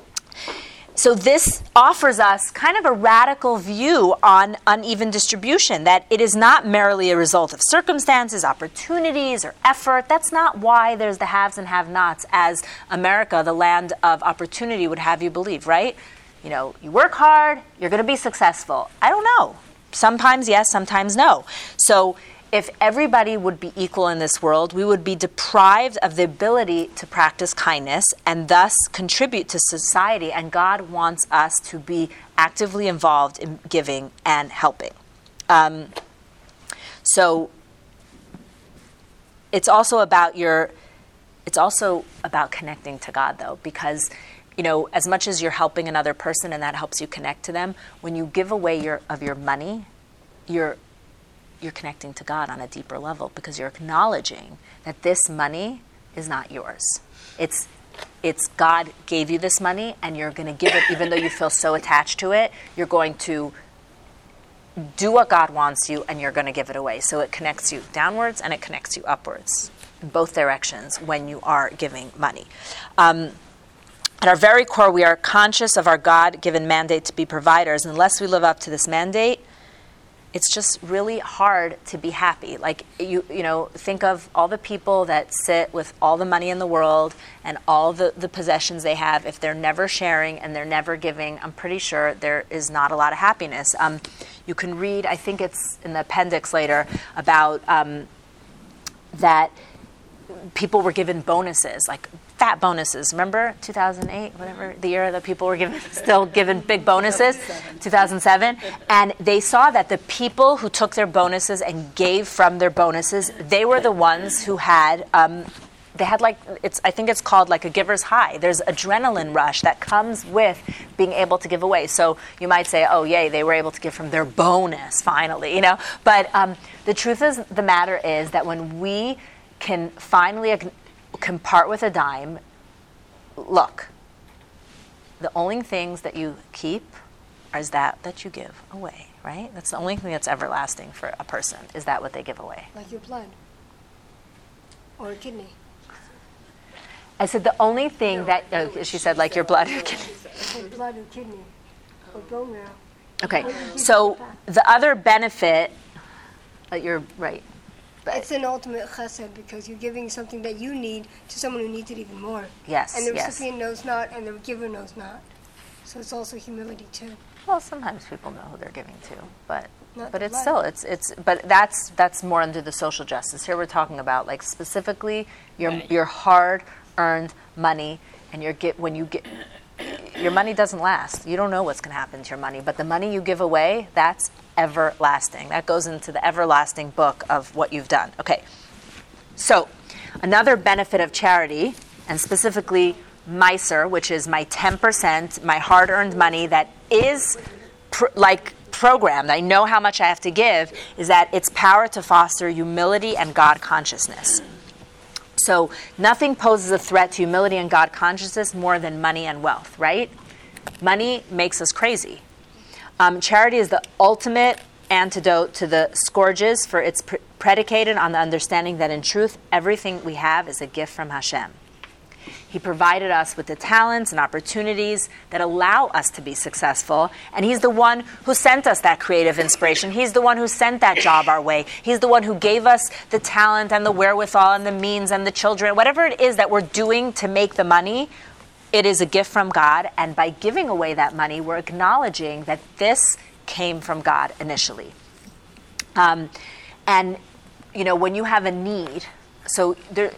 so this offers us kind of a radical view on uneven distribution, that it is not merely a result of circumstances, opportunities, or effort. That's not why there's the haves and have-nots, as America, the land of opportunity, would have you believe, right? You know, you work hard, you're going to be successful. I don't know. Sometimes yes, sometimes no. So if everybody would be equal in this world, we would be deprived of the ability to practice kindness and thus contribute to society. And God wants us to be actively involved in giving and helping. Um, so it's also about your, it's also about connecting to God, though, because, you know, as much as you're helping another person and that helps you connect to them, when you give away your of your money, you're you're connecting to God on a deeper level, because you're acknowledging that this money is not yours. It's it's God gave you this money, and you're going to give it, even though you feel so attached to it, you're going to do what God wants you, and you're going to give it away. So it connects you downwards, and it connects you upwards. in both directions when you are giving money. Um, at our very core, we are conscious of our God-given mandate to be providers. Unless we live up to this mandate, it's just really hard to be happy. Like, you you know, think of all the people that sit with all the money in the world and all the, the possessions they have. If they're never sharing and they're never giving, I'm pretty sure there is not a lot of happiness. Um, you can read, I think it's in the appendix later, about um, that people were given bonuses, like fat bonuses. Remember two thousand eight, whatever, the year that people were given, still given big bonuses? two thousand seven. And they saw that the people who took their bonuses and gave from their bonuses, they were the ones who had, um, they had like, it's I think it's called like a giver's high. There's adrenaline rush that comes with being able to give away. So you might say, oh, yay, they were able to give from their bonus, finally, you know. But um, the truth is, the matter is that when we can finally can part with a dime, look, the only things that you keep is that that you give away, right? That's the only thing that's everlasting for a person, is that what they give away. Like your blood or a kidney. I said the only thing no, that, oh, she said like your blood or kidney. Or blood or kidney or bone marrow. Okay, so the other benefit, uh, you're right. But it's an ultimate chesed because you're giving something that you need to someone who needs it even more. Yes, and the yes. recipient knows not, and the giver knows not. So it's also humility too. Well, sometimes people know who they're giving to, but Not but the it's blood. still it's it's. But that's that's more under the social justice. Here we're talking about like specifically your your hard-earned money, and your get when you get your money doesn't last. You don't know what's going to happen to your money, but the money you give away, that's everlasting. That goes into the everlasting book of what you've done. Okay. So, another benefit of charity, and specifically Meiser, which is my ten percent, my hard-earned money that is pr- like programmed, I know how much I have to give, is that its power to foster humility and God consciousness. So, nothing poses a threat to humility and God consciousness more than money and wealth, right? Money makes us crazy. Um, charity is the ultimate antidote to the scourges, for it's pre- predicated on the understanding that in truth, everything we have is a gift from Hashem. He provided us with the talents and opportunities that allow us to be successful, and He's the one who sent us that creative inspiration. He's the one who sent that job our way. He's the one who gave us the talent and the wherewithal and the means and the children. Whatever it is that we're doing to make the money, it is a gift from God, and by giving away that money, we're acknowledging that this came from God initially. Um, and, you know, when you have a need, so there,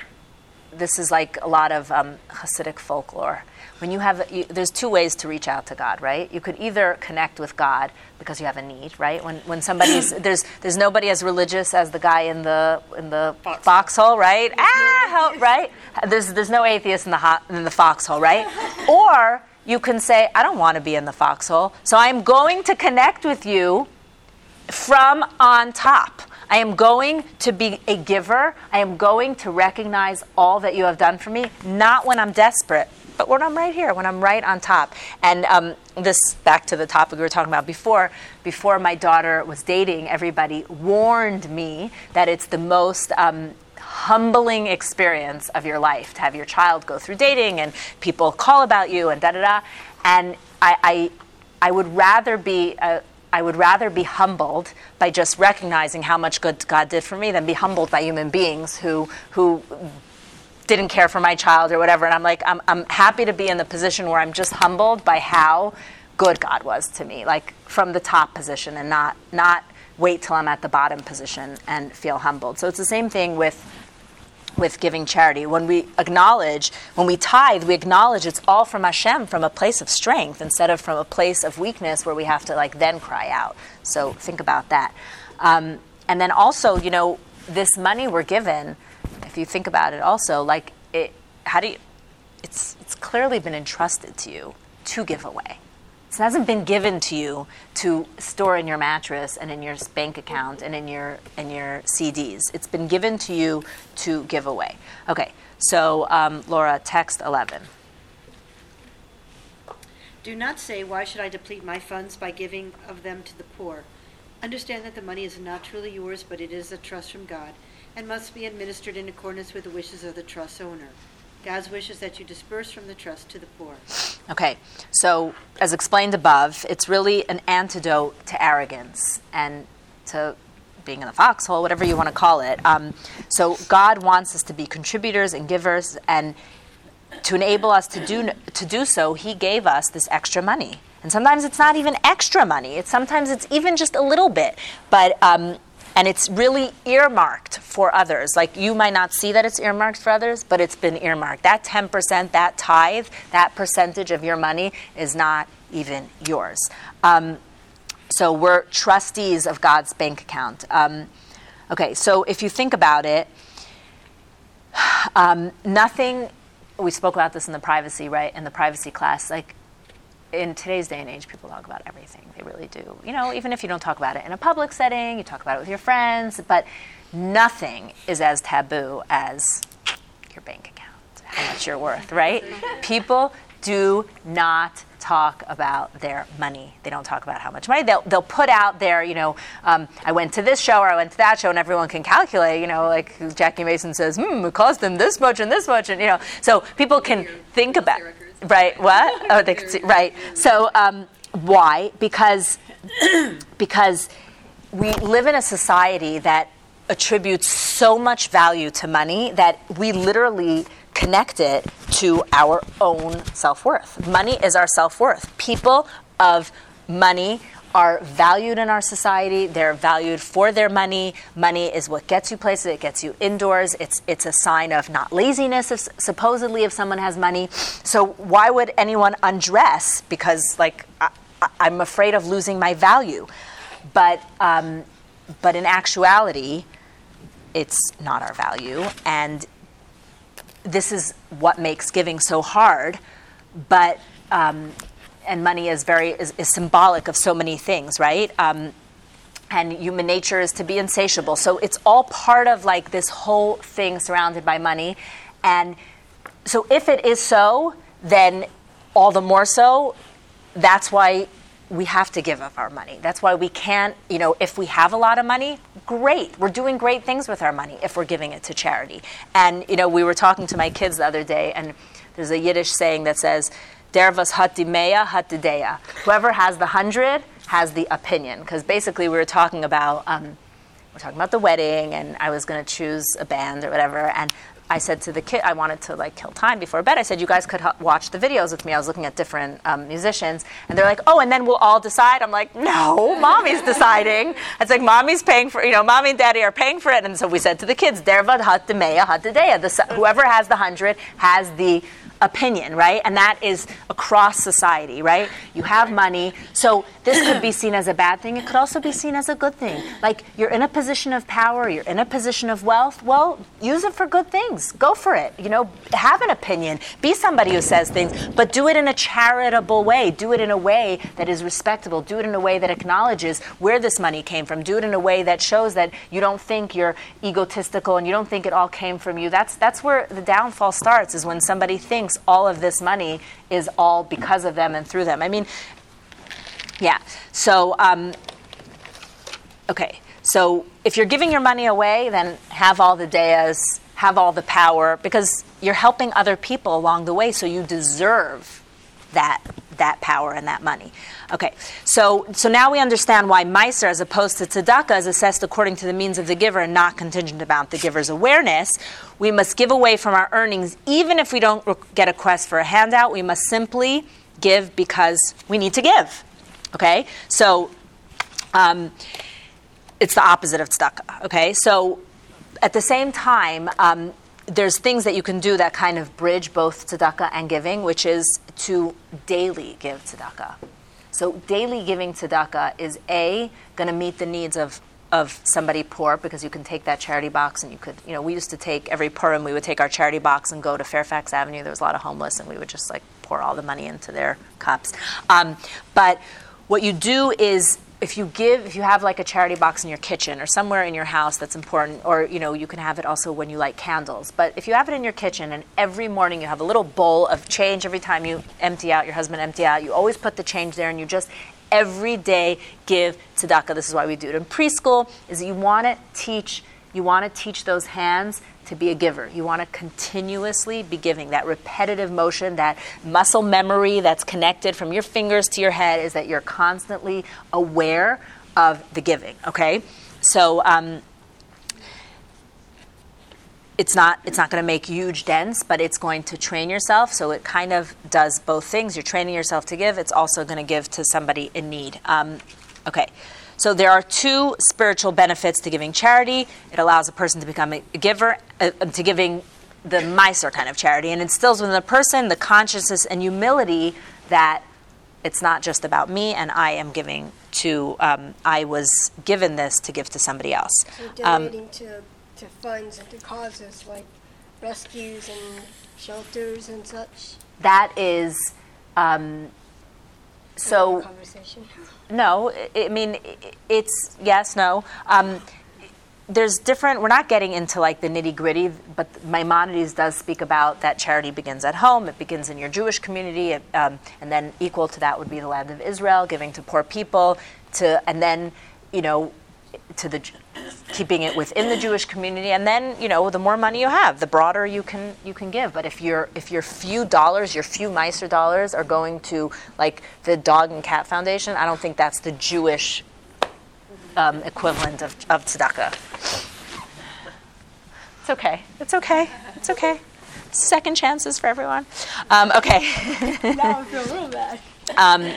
this is like a lot of um, Hasidic folklore. When you have, you, there's two ways to reach out to God, right? You could either connect with God because you have a need, right? When when somebody's there's there's nobody as religious as the guy in the in the foxhole, foxhole right? Ah, help, right? There's there's no atheist in the ho- in the foxhole, right? Or you can say, I don't want to be in the foxhole, so I'm going to connect with you from on top. I am going to be a giver. I am going to recognize all that you have done for me, not when I'm desperate, but when I'm right here, when I'm right on top. And um, this, back to the topic we were talking about before, before my daughter was dating, everybody warned me that it's the most um, humbling experience of your life to have your child go through dating and people call about you and da-da-da. And I, I, I would rather be... A, I would rather be humbled by just recognizing how much good God did for me than be humbled by human beings who who didn't care for my child or whatever. And I'm like, I'm I'm happy to be in the position where I'm just humbled by how good God was to me, like from the top position, and not not wait till I'm at the bottom position and feel humbled. So it's the same thing with with giving charity. When we acknowledge, when we tithe, we acknowledge it's all from Hashem, from a place of strength, instead of from a place of weakness where we have to like then cry out. So think about that. Um, and then also, you know, this money we're given, if you think about it also, like it, how do you, it's, it's clearly been entrusted to you to give away. It hasn't been given to you to store in your mattress and in your bank account and in your in your C Ds. It's been given to you to give away. Okay, so um, Laura, text eleven. Do not say, why should I deplete my funds by giving of them to the poor? Understand that the money is not truly yours, but it is a trust from God. and must be administered in accordance with the wishes of the trust owner. God's wish is that you disperse from the trust to the poor. Okay, so as explained above, it's really an antidote to arrogance and to being in the foxhole, whatever you want to call it. Um, so God wants us to be contributors and givers, and to enable us to do to do so, He gave us this extra money. And sometimes it's not even extra money. It's sometimes it's even just a little bit, but um, and it's really earmarked for others. Like, you might not see that it's earmarked for others, but it's been earmarked. That ten percent, that tithe, that percentage of your money is not even yours. Um, so we're trustees of God's bank account. Um, okay, so if you think about it, um, nothing, we spoke about this in the privacy, right, in the privacy class, like, in today's day and age, people talk about everything. They really do. You know, even if you don't talk about it in a public setting, you talk about it with your friends, but nothing is as taboo as your bank account, how much you're worth, right? People do not talk about their money. They don't talk about how much money. They'll, they'll put out there, you know, um, I went to this show or I went to that show, and everyone can calculate, you know, like Jackie Mason says, hmm, it cost them this much and this much, and, you know, so people can think about it. Right, what? Oh, they could see, right. So um, why? Because because we live in a society that attributes so much value to money that we literally connect it to our own self-worth. Money is our self-worth. People of money are valued in our society. They're valued for their money. Money is what gets you places. It gets you indoors. It's it's a sign of not laziness, if, supposedly, if someone has money. So why would anyone undress? Because, like, I, I'm afraid of losing my value. But um, but in actuality, it's not our value. And this is what makes giving so hard. But um, and money is very is, is symbolic of so many things, right? Um, and human nature is to be insatiable. So it's all part of, like, this whole thing surrounded by money. And so if it is so, then all the more so, that's why we have to give up our money. That's why we can't, you know, if we have a lot of money, great. We're doing great things with our money if we're giving it to charity. And, you know, we were talking to my kids the other day, and there's a Yiddish saying that says, Dervas hat die Mea, hat die Dea. Whoever has the hundred has the opinion. Because basically we were talking about, um, we're talking about the wedding, and I was going to choose a band or whatever, and I said to the kid, I wanted to, like, kill time before bed. I said, you guys could h- watch the videos with me. I was looking at different um, musicians, and they're like, oh, and then we'll all decide. I'm like, no, mommy's deciding. It's like, mommy's paying for, you know, mommy and daddy are paying for it. And so we said to the kids, Dervad hat de Mea hat de Dea. Whoever has the hundred has the opinion, right? And that is across society, right? You have money. So this could be seen as a bad thing. It could also be seen as a good thing. Like, you're in a position of power, you're in a position of wealth. Well, use it for good things. Go for it. You know, have an opinion. Be somebody who says things, but do it in a charitable way. Do it in a way that is respectable. Do it in a way that acknowledges where this money came from. Do it in a way that shows that you don't think you're egotistical and you don't think it all came from you. That's that's where the downfall starts, is when somebody thinks all of this money is all because of them and through them. I mean, yeah. So, um, okay. So if you're giving your money away, then have all the deas, have all the power, because you're helping other people along the way, so you deserve that that power and that money. Okay, so so now we understand why Meiser, as opposed to tzedakah, is assessed according to the means of the giver and not contingent about the giver's awareness. We must give away from our earnings, even if we don't get a request for a handout. We must simply give because we need to give. Okay, so um, it's the opposite of tzedakah. Okay, so at the same time, um, there's things that you can do that kind of bridge both tzedakah and giving, which is to daily give tzedakah. So daily giving tzedakah is A, going to meet the needs of, of somebody poor, because you can take that charity box and you could, you know, we used to take, every Purim, we would take our charity box and go to Fairfax Avenue. There was a lot of homeless, and we would just, like, pour all the money into their cups. Um, but what you do is, if you give, if you have, like, a charity box in your kitchen or somewhere in your house that's important, or, you know, you can have it also when you light candles. But if you have it in your kitchen and every morning you have a little bowl of change, every time you empty out, your husband empty out, you always put the change there, and you just every day give tzedakah. This is why we do it in preschool, is that you want to teach You want to teach those hands to be a giver. You want to continuously be giving. That repetitive motion, that muscle memory that's connected from your fingers to your head is that you're constantly aware of the giving, okay? So um, it's not it's not going to make huge dents, but it's going to train yourself. So it kind of does both things. You're training yourself to give. It's also going to give to somebody in need. Um, okay. So there are two spiritual benefits to giving charity. It allows a person to become a giver, uh, to giving the Meiser kind of charity, and instills within the person the consciousness and humility that it's not just about me and I am giving to, um, I was given this to give to somebody else. So Um, donating to, to funds and to causes like rescues and shelters and such. that is, um, so... Conversation. No, I I mean, i- it's yes, no. Um, there's different, we're not getting into like the nitty gritty, but Maimonides does speak about that charity begins at home. It begins in your Jewish community, it, um, and then equal to that would be the land of Israel, giving to poor people, to and then, you know, to the keeping it within the Jewish community, and then, you know, the more money you have, the broader you can you can give. But if your if your few dollars, your few Meiser dollars are going to like the Dog and Cat Foundation, I don't think that's the Jewish um, equivalent of, of tzedakah. It's okay. It's okay. It's okay. Second chances for everyone. Um, okay. Now I feel real bad. Um,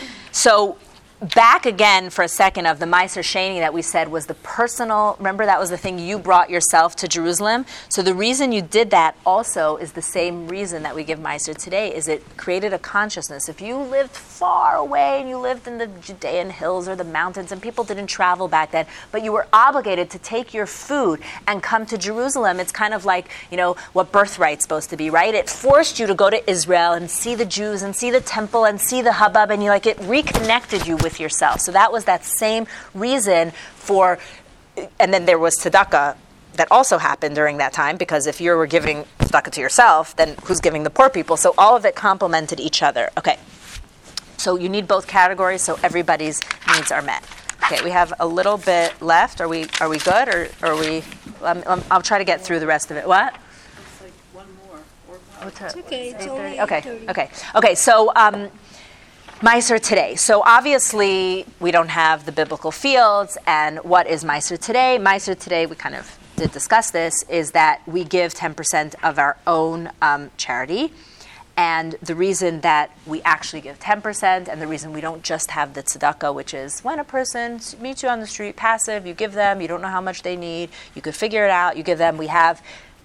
so back again for a second of the Meiser Sheni that we said was the personal, remember that was the thing you brought yourself to Jerusalem? So the reason you did that also is the same reason that we give Meiser today, is it created a consciousness. If you lived far away and you lived in the Judean hills or the mountains and people didn't travel back then, but you were obligated to take your food and come to Jerusalem, it's kind of like, you know, what birthright's supposed to be, right? It forced you to go to Israel and see the Jews and see the temple and see the hubbub, and you like it reconnected you with yourself. So that was that same reason for, and then there was tzedakah that also happened during that time, because if you were giving tzedakah to yourself, then who's giving the poor people? So all of it complemented each other. Okay. So you need both categories so everybody's needs are met. Okay, we have a little bit left. Are we are we good, or, or are we? Um, um, I'll try to get through the rest of it. What? It's like one more. Or What's It's okay. It's eight only thirty? Okay, eight thirty. okay, okay. So, um, Meiser today. So obviously we don't have the biblical fields. And what is Meiser today? Meiser today, we kind of did discuss this, is that we give ten percent of our own um, charity. And the reason that we actually give ten percent, and the reason we don't just have the tzedakah, which is when a person meets you on the street, passive, you give them, you don't know how much they need, you could figure it out, you give them. We have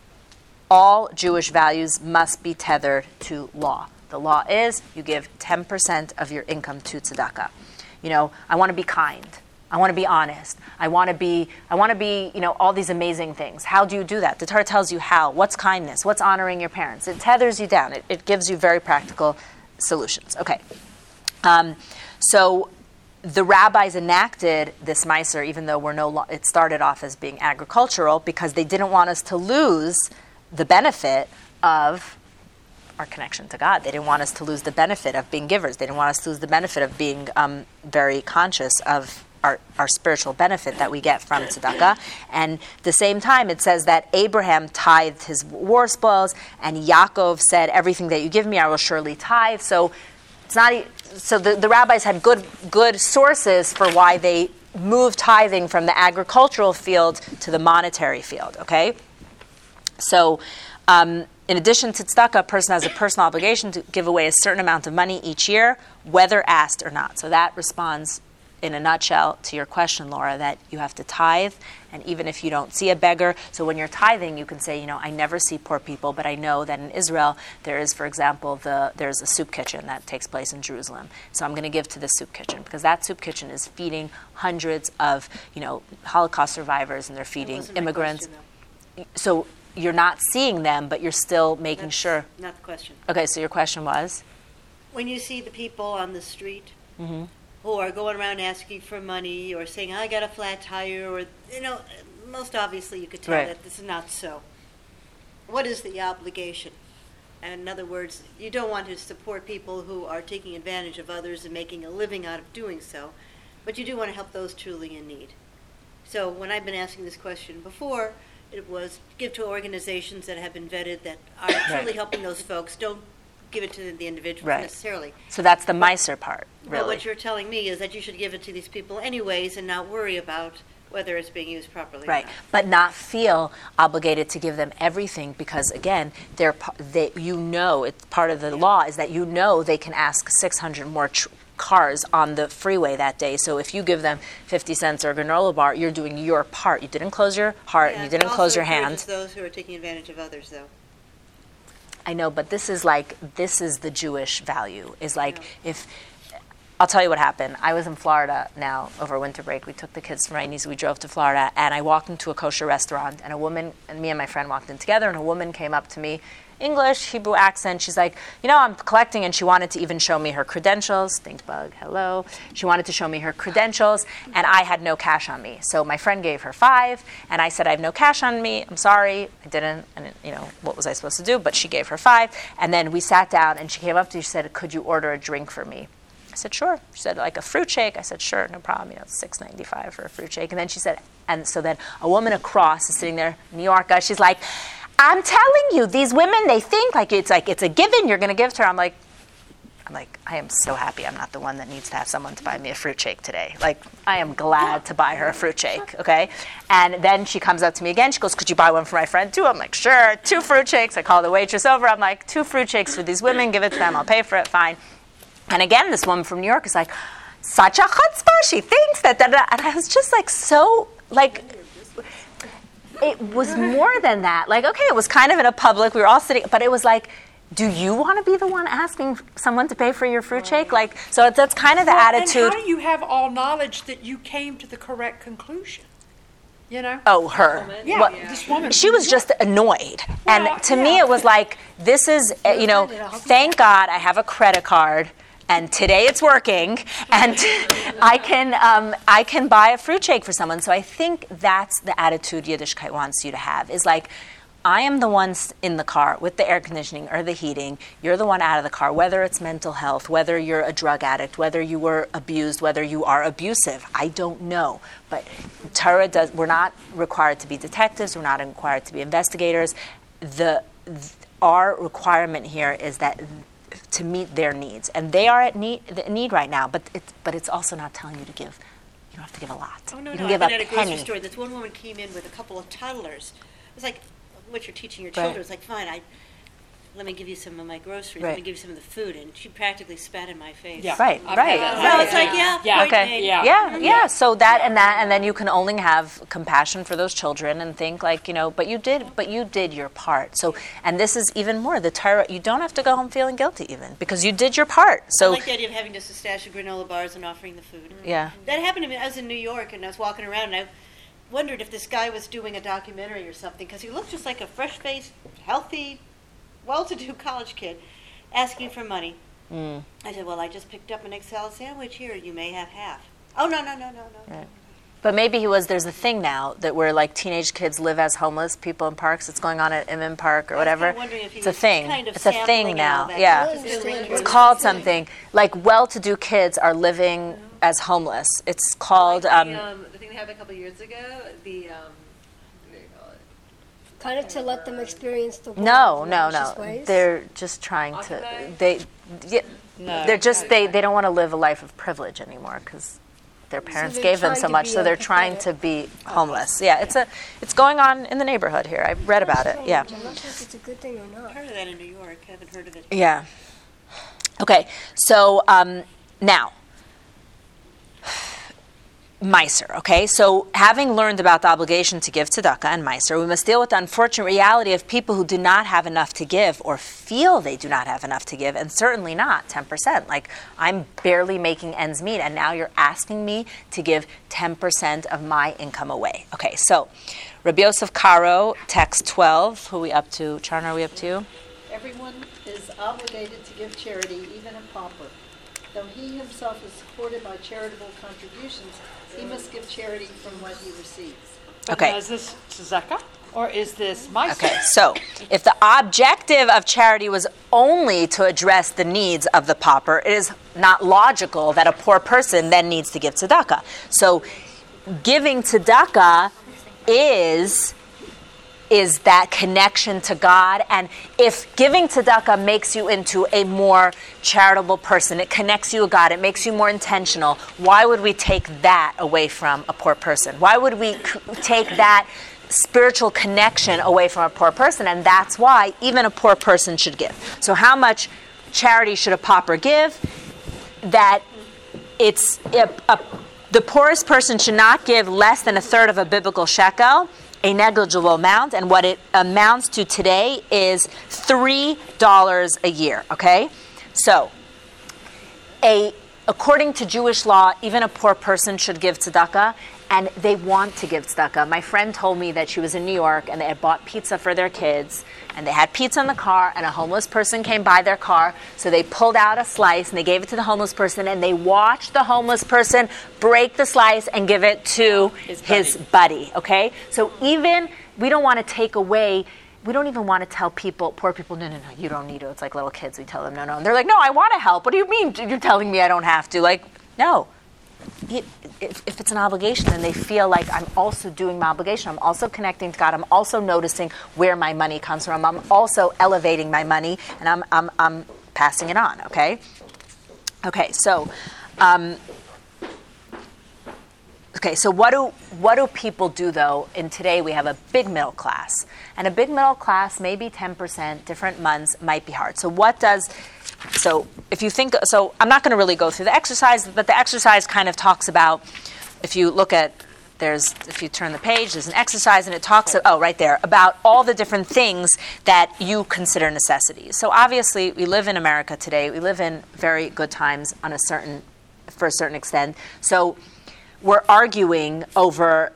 all Jewish values must be tethered to law. The law is you give ten percent of your income to tzedakah. You know, I want to be kind. I want to be honest. I want to be, I want to be, you know, all these amazing things. How do you do that? The Torah tells you how. What's kindness? What's honoring your parents? It tethers you down. It, it gives you very practical solutions. Okay. Um, so the rabbis enacted this Meiser, even though we're no lo- it started off as being agricultural, because they didn't want us to lose the benefit of our connection to God. They didn't want us to lose the benefit of being givers. They didn't want us to lose the benefit of being um, very conscious of our, our spiritual benefit that we get from tzedakah. And at the same time, it says that Abraham tithed his war spoils, and Yaakov said, everything that you give me, I will surely tithe. So it's not. E- so the, the rabbis had good good sources for why they moved tithing from the agricultural field to the monetary field. Okay, so. Um, In addition to tzedakah, a person has a personal obligation to give away a certain amount of money each year, whether asked or not. So that responds, in a nutshell, to your question, Laura, that you have to tithe, and even if you don't see a beggar, so when you're tithing, you can say, you know, I never see poor people, but I know that in Israel there is, for example, the there's a soup kitchen that takes place in Jerusalem. So I'm going to give to the soup kitchen, because that soup kitchen is feeding hundreds of, you know, Holocaust survivors, and they're feeding wasn't my immigrants. question, though. So you're not seeing them, but you're still making That's sure. Not the question. Okay, so your question was? When you see the people on the street Mm-hmm. who are going around asking for money or saying, I got a flat tire, or, you know, most obviously you could tell Right. that this is not so. What is the obligation? And in other words, you don't want to support people who are taking advantage of others and making a living out of doing so, but you do want to help those truly in need. So when I've been asking this question before, it was give to organizations that have been vetted that are truly Right. helping those folks. Don't give it to the individuals Right. necessarily. So that's the Meiser part, But really. what you're telling me is that you should give it to these people anyways and not worry about whether it's being used properly Right, or not. but not feel obligated to give them everything because, again, they're pa- they, you know, it's part of the law is that you know they can ask six hundred more tr- cars on the freeway that day. So if you give them fifty cents or a granola bar, you're doing your part. You didn't close your heart Yeah, and you it didn't also close your encourages hand. those who are taking advantage of others, though. I know, but this is like, this is the Jewish value, is like, if, I'll tell you what happened. I was in Florida now over winter break. We took the kids from Rainey's, we drove to Florida, and I walked into a kosher restaurant, and a woman, and me and my friend walked in together, and a woman came up to me, English, Hebrew accent. She's like, you know, I'm collecting, and she wanted to even show me her credentials. Stink bug, hello. She wanted to show me her credentials, and I had no cash on me. So my friend gave her five, and I said, I have no cash on me. I'm sorry, I didn't. And you know, what was I supposed to do? But she gave her five, and then we sat down, and she came up to me. She said, could you order a drink for me? I said, sure. She said, like a fruit shake? I said, sure, no problem. You know, it's six ninety-five for a fruit shake. And then she said, and so then a woman across is sitting there, New Yorker, she's like, I'm telling you, these women, they think like it's like it's a given you're going to give to her. I'm like, I'm like, I am so happy I'm not the one that needs to have someone to buy me a fruit shake today. Like, I am glad to buy her a fruit shake, okay? And then she comes up to me again. She goes, could you buy one for my friend too? I'm like, sure, two fruit shakes. I call the waitress over. I'm like, two fruit shakes for these women. Give it to them. I'll pay for it. Fine. And again, this woman from New York is like, such a chutzpah. She thinks that, da, da. And I was just like, so, like, it was more than that. Like, okay, it was kind of in a public, we were all sitting, but it was like, do you want to be the one asking someone to pay for your fruit shake? Like, so it's, that's kind of the Well, attitude. And how do you have all knowledge that you came to the correct conclusion? You know? Oh, her. Yeah, What- this woman. She was just annoyed. Well, And to me, yeah. it was like, this is, uh, you know, thank God I have a credit card. And today it's working, and I can um, I can buy a fruit shake for someone. So I think that's the attitude Yiddishkeit wants you to have. Is like, I am the one in the car with the air conditioning or the heating. You're the one out of the car, whether it's mental health, whether you're a drug addict, whether you were abused, whether you are abusive. I don't know. But Torah does, we're not required to be detectives. We're not required to be investigators. The, th- our requirement here is that to meet their needs. And they are at need, the need right now, but it's, but it's also not telling you to give. You don't have to give a lot. Oh, no, you no. can I've give been a at a grocery penny. store. This one woman came in with a couple of toddlers. It's like what you're teaching your Right. children. It's like, fine, I let me give you some of my groceries. Let me Right. give you some of the food. And she practically spat in my face. Yeah. Right, I've right, had that. So right. it's like, yeah, Yeah. point Okay. made. Yeah. Yeah, yeah. So that and that, and then you can only have compassion for those children and think like, you know, but you did, but you did your part. So, and this is even more the Torah. You don't have to go home feeling guilty even because you did your part. I So, like the idea of having just a stash of granola bars and offering the food. yeah, That happened to me. I was in New York and I was walking around and I wondered if this guy was doing a documentary or something because he looked just like a fresh-faced, healthy, well-to-do college kid asking for money. Mm. I said, well, I just picked up an egg salad sandwich here. You may have half. Oh, no, no, no, no, no. Right. But maybe he was. There's a thing now that where like teenage kids live as homeless people in parks. It's going on at Inman Park or I was whatever. kinda wondering if he It's a was thing. kind of It's a sampling thing and now. all that. Yeah. I understand It's what called you're saying. something like well-to-do kids are living as homeless. It's called. Like Um, the, um, the thing that happened a couple years ago, the, um, what do you call it? Kind of to let them experience the world No, in no, delicious no. ways. They're just trying to. Occupy? They, yeah, No. they're just they. They don't want to live a life of privilege anymore because their parents they're gave them trying so to much. be So they're trying empathetic. to be homeless. Yeah, it's a. It's going on in the neighborhood here. I've read about it. Yeah. I'm not sure if it's a good thing or I've not. heard of that in New York. I haven't heard of it. Yeah. Okay. So um, now. Meiser, okay? So having learned about the obligation to give tzedakah and Meiser, we must deal with the unfortunate reality of people who do not have enough to give or feel they do not have enough to give, and certainly not ten percent. Like, I'm barely making ends meet, and now you're asking me to give ten percent of my income away. Okay, so Rabbi Yosef Karo, text twelve. Who are we up to? Charna, are we up to? Everyone is obligated to give charity, even a pauper. Though he himself is supported by charitable contributions, he must give charity from what he receives. But Okay. now, is this tzedakah or is this Meiser? Okay, so if the objective of charity was only to address the needs of the pauper, it is not logical that a poor person then needs to give tzedakah. So giving tzedakah is is that connection to God. And if giving tzedakah makes you into a more charitable person, it connects you to God, it makes you more intentional, why would we take that away from a poor person? Why would we c- take that spiritual connection away from a poor person? And that's why even a poor person should give. So how much charity should a pauper give? That it's a, a, the poorest person should not give less than a third of a biblical shekel, a negligible amount, and what it amounts to today is three dollars a year, okay? So, a according to Jewish law, even a poor person should give tzedakah, and they want to give tzedakah. My friend told me that she was in New York, and they had bought pizza for their kids, and they had pizza in the car, and a homeless person came by their car, so they pulled out a slice, and they gave it to the homeless person, and they watched the homeless person break the slice and give it to his buddy, his buddy okay? So even, we don't want to take away, we don't even want to tell people, poor people, no, no, no, you don't need to. It's like little kids, we tell them, no, no. And they're like, no, I want to help. What do you mean you're telling me I don't have to? Like, no. It, if, if it's an obligation, then they feel like I'm also doing my obligation. I'm also connecting to God. I'm also noticing where my money comes from. I'm also elevating my money, and I'm I'm, I'm passing it on. Okay. Okay. So, um, okay. So what do what do people do though? In today we have a big middle class, and a big middle class, maybe ten percent. Different months might be hard. So what does So if you think, so I'm not going to really go through the exercise, but the exercise kind of talks about, if you look at, there's, if you turn the page, there's an exercise and it talks, oh, right there, about all the different things that you consider necessities. So obviously we live in America today. We live in very good times on a certain, for a certain extent. So we're arguing over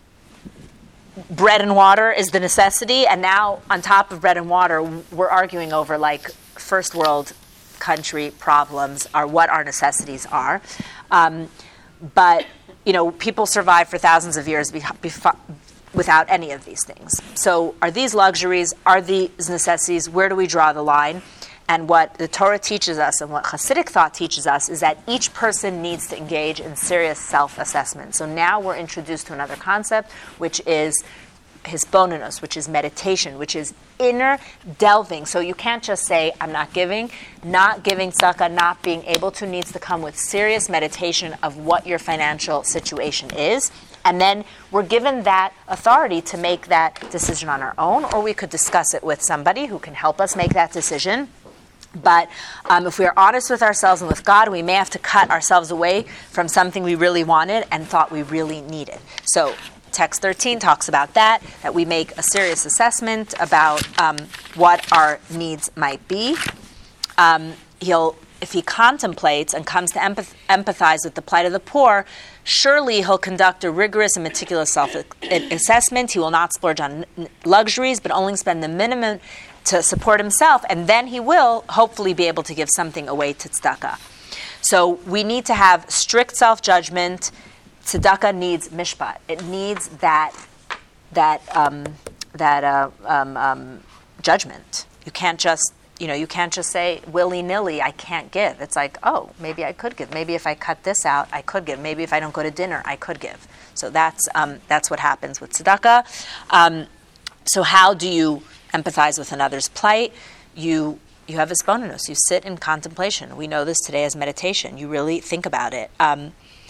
bread and water is the necessity, and now on top of bread and water, we're arguing over like first world country problems are what our necessities are. Um, but, you know, people survive for thousands of years be, be, without any of these things. So are these luxuries? Are these necessities? Where do we draw the line? And what the Torah teaches us and what Hasidic thought teaches us is that each person needs to engage in serious self-assessment. So now we're introduced to another concept, which is hisbonenus, which is meditation, which is inner delving. So you can't just say, I'm not giving. Not giving tzedakah, not being able to, needs to come with serious meditation of what your financial situation is. And then we're given that authority to make that decision on our own, or we could discuss it with somebody who can help us make that decision. But um, if we are honest with ourselves and with God, we may have to cut ourselves away from something we really wanted and thought we really needed. So Text thirteen talks about that, that we make a serious assessment about um, what our needs might be. Um, he'll, if he contemplates and comes to empath- empathize with the plight of the poor, surely he'll conduct a rigorous and meticulous self-assessment. He will not splurge on luxuries, but only spend the minimum to support himself, and then he will hopefully be able to give something away to tzedakah. So we need to have strict self-judgment. Tzedakah needs mishpat. It needs that that um, that uh, um, um, judgment. You can't just you know you can't just say willy nilly I can't give. It's like, oh, maybe I could give. Maybe if I cut this out, I could give. Maybe if I don't go to dinner, I could give. So that's um, that's what happens with tzedakah. Um, so how do you empathize with another's plight? You you have hisbonenus. You sit in contemplation. We know this today as meditation. You really think about it. Um,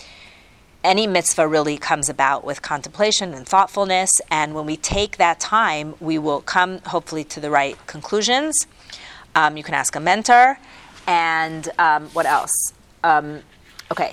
Any mitzvah really comes about with contemplation and thoughtfulness, and when we take that time, we will come, hopefully, to the right conclusions. Um, you can ask a mentor, and um, what else? Um, okay.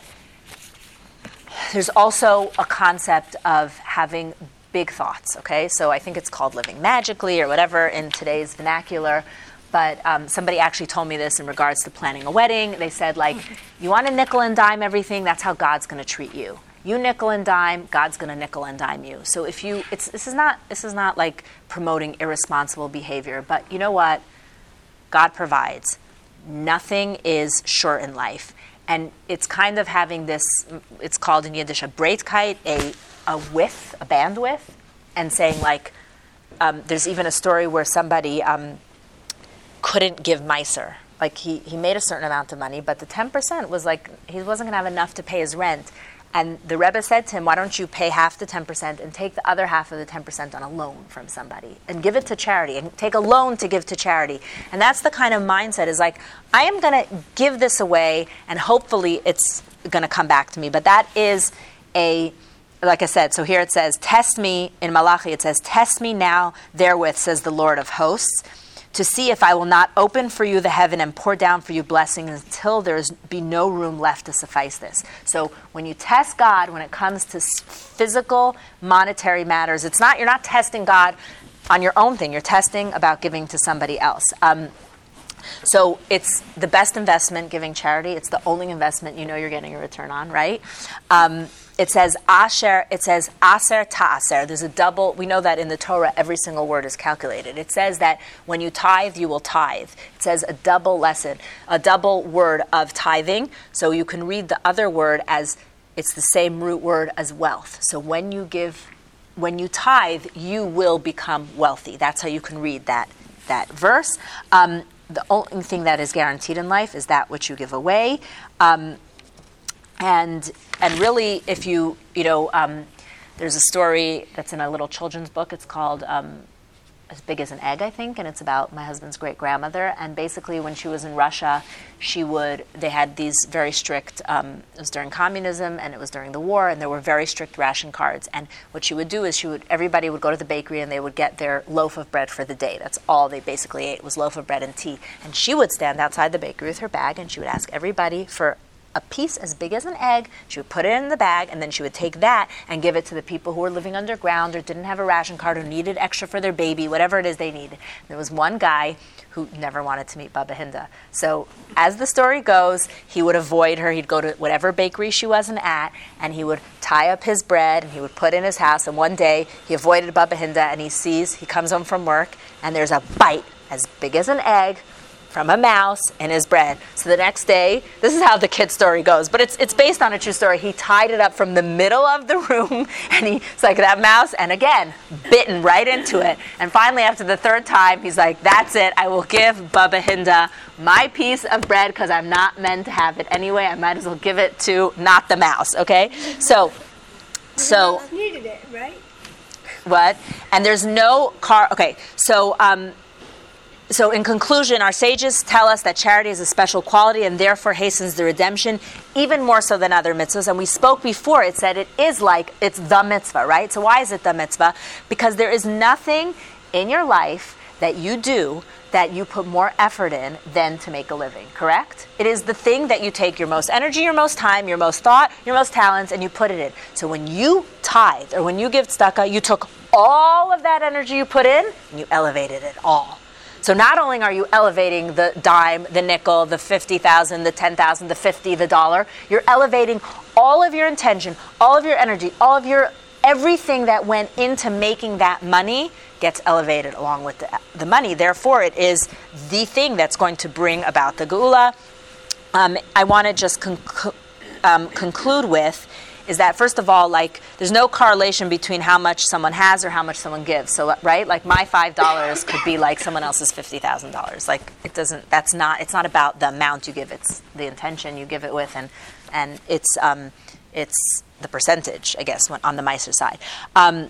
There's also a concept of having big thoughts, okay? So I think it's called living magically or whatever in today's vernacular. But um, somebody actually told me this in regards to planning a wedding. They said, like, you want to nickel and dime everything, that's how God's going to treat you. You nickel and dime, God's going to nickel and dime you. So if you, it's this is not this is not like promoting irresponsible behavior, but you know what? God provides. Nothing is short in life. And it's kind of having this, it's called in Yiddish a breitkite, a, a width, a bandwidth, and saying, like, um, there's even a story where somebody um, couldn't give meiser. Like he, he made a certain amount of money, but the ten percent was like, he wasn't going to have enough to pay his rent. And the Rebbe said to him, why don't you pay half the ten percent and take the other half of the ten percent on a loan from somebody and give it to charity and take a loan to give to charity. And that's the kind of mindset is like, I am going to give this away and hopefully it's going to come back to me. But that is a, like I said, so here it says, test me, in Malachi it says, test me now therewith, says the Lord of hosts, to see if I will not open for you the heaven and pour down for you blessings until there be no room left to suffice this. So when you test God, when it comes to physical, monetary matters, it's not, you're not testing God on your own thing. You're testing about giving to somebody else. Um, so it's the best investment, giving charity. It's the only investment you know you're getting a return on, right? Um, It says asher, it says aser ta'aser. There's a double, we know that in the Torah every single word is calculated. It says that when you tithe, you will tithe. It says a double lesson, a double word of tithing. So you can read the other word as it's the same root word as wealth. So when you give, when you tithe, you will become wealthy. That's how you can read that, that verse. Um, the only thing that is guaranteed in life is that which you give away. Um, And and really, if you, you know, um, there's a story that's in a little children's book. It's called um, As Big as an Egg, I think, and it's about my husband's great-grandmother. And basically, when she was in Russia, she would, they had these very strict, um, it was during communism, and it was during the war, and there were very strict ration cards. And what she would do is she would, everybody would go to the bakery, and they would get their loaf of bread for the day. That's all they basically ate, was loaf of bread and tea. And she would stand outside the bakery with her bag, and she would ask everybody for a piece as big as an egg. She would put it in the bag, and then she would take that and give it to the people who were living underground or didn't have a ration card or needed extra for their baby, whatever it is they needed. There was one guy who never wanted to meet Baba Hinda. So as the story goes, he would avoid her. He'd go to whatever bakery she wasn't at, and he would tie up his bread, and he would put in his house. And one day, he avoided Baba Hinda, and he sees, he comes home from work, and there's a bite as big as an egg from a mouse in his bread. So the next day, this is how the kid story goes, but it's it's based on a true story. He tied it up from the middle of the room, and he, it's like that mouse, and again, bitten right into it. And finally, after the third time, he's like, that's it, I will give Baba Hinda my piece of bread, because I'm not meant to have it anyway. I might as well give it to not the mouse, okay? So, so. The mouse needed it, right? What? And there's no car, okay, so, um, So in conclusion, our sages tell us that charity is a special quality and therefore hastens the redemption, even more so than other mitzvahs. And we spoke before, it said it is like, it's the mitzvah, right? So why is it the mitzvah? Because there is nothing in your life that you do that you put more effort in than to make a living, correct? It is the thing that you take your most energy, your most time, your most thought, your most talents, and you put it in. So when you tithe, or when you give tzedakah, you took all of that energy you put in, and you elevated it all. So not only are you elevating the dime, the nickel, the fifty thousand, the ten thousand, the fifty, the dollar, you're elevating all of your intention, all of your energy, all of your, everything that went into making that money gets elevated along with the, the money. Therefore, it is the thing that's going to bring about the geula. Um, I want to just conc- um, conclude with is that, first of all, like, there's no correlation between how much someone has or how much someone gives. So, right, like my five dollars could be like someone else's fifty thousand dollars. Like, it doesn't, that's not, it's not about the amount you give, it's the intention you give it with, and and it's um, it's the percentage, I guess, on the Meiser side. Um,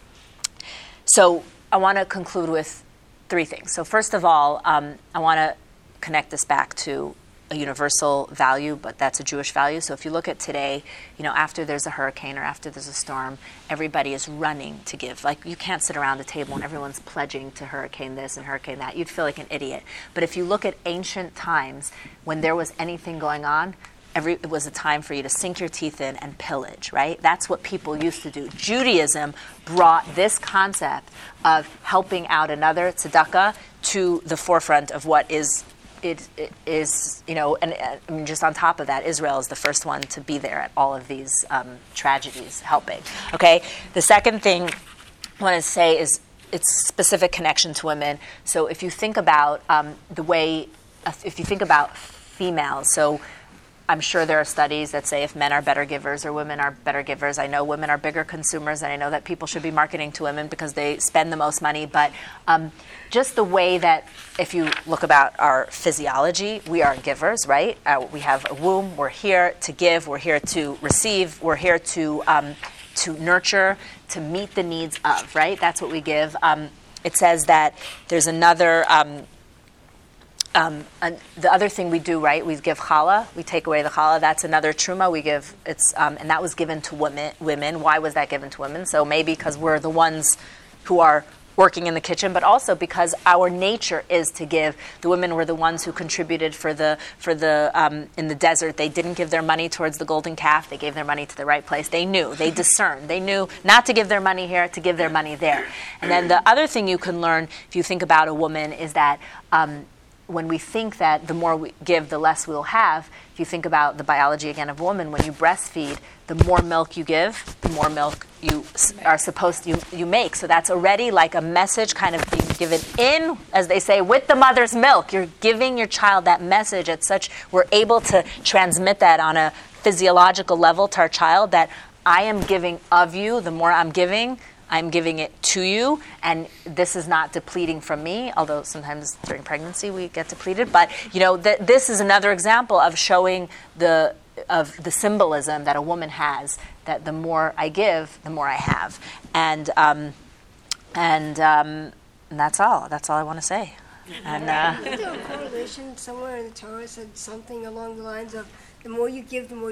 so I want to conclude with three things. So first of all, um, I want to connect this back to a universal value, but that's a Jewish value. So if you look at today, you know, after there's a hurricane or after there's a storm, everybody is running to give. Like, you can't sit around a table and everyone's pledging to hurricane this and hurricane that. You'd feel like an idiot. But if you look at ancient times, when there was anything going on, every, it was a time for you to sink your teeth in and pillage, right? That's what people used to do. Judaism brought this concept of helping out another, tzedakah, to the forefront of what is It, it is, you know, and uh, I mean, just on top of that, Israel is the first one to be there at all of these um, tragedies helping. Okay? The second thing I want to say is its specific connection to women. So if you think about um, the way, uh, if you think about females, so I'm sure there are studies that say if men are better givers or women are better givers. I know women are bigger consumers, and I know that people should be marketing to women because they spend the most money. But um, just the way that, if you look about our physiology, we are givers, right? Uh, we have a womb. We're here to give. We're here to receive. We're here to um, to nurture, to meet the needs of, right? That's what we give. Um, it says that there's another. Um, Um, and the other thing we do, right, we give challah. We take away the challah. That's another truma we give. It's um, and that was given to women. Women. Why was that given to women? So maybe because we're the ones who are working in the kitchen, but also because our nature is to give. The women were the ones who contributed for the for the um, in the desert. They didn't give their money towards the golden calf. They gave their money to the right place. They knew. They discerned. They knew not to give their money here, to give their money there. And then the other thing you can learn if you think about a woman is that. Um, When we think that the more we give, the less we'll have, if you think about the biology again of woman, when you breastfeed, the more milk you give, the more milk you are supposed to, you, you make. So that's already like a message, kind of you give it in, as they say, with the mother's milk. You're giving your child that message at such, we're able to transmit that on a physiological level to our child that I am giving of you, the more I'm giving, I'm giving it to you, and this is not depleting from me, although sometimes during pregnancy we get depleted. But, you know, th- this is another example of showing the of the symbolism that a woman has, that the more I give, the more I have. And um, and, um, and that's all. That's all I want to say. And uh, Isn't there a correlation somewhere in the Torah said something along the lines of the more you give, the more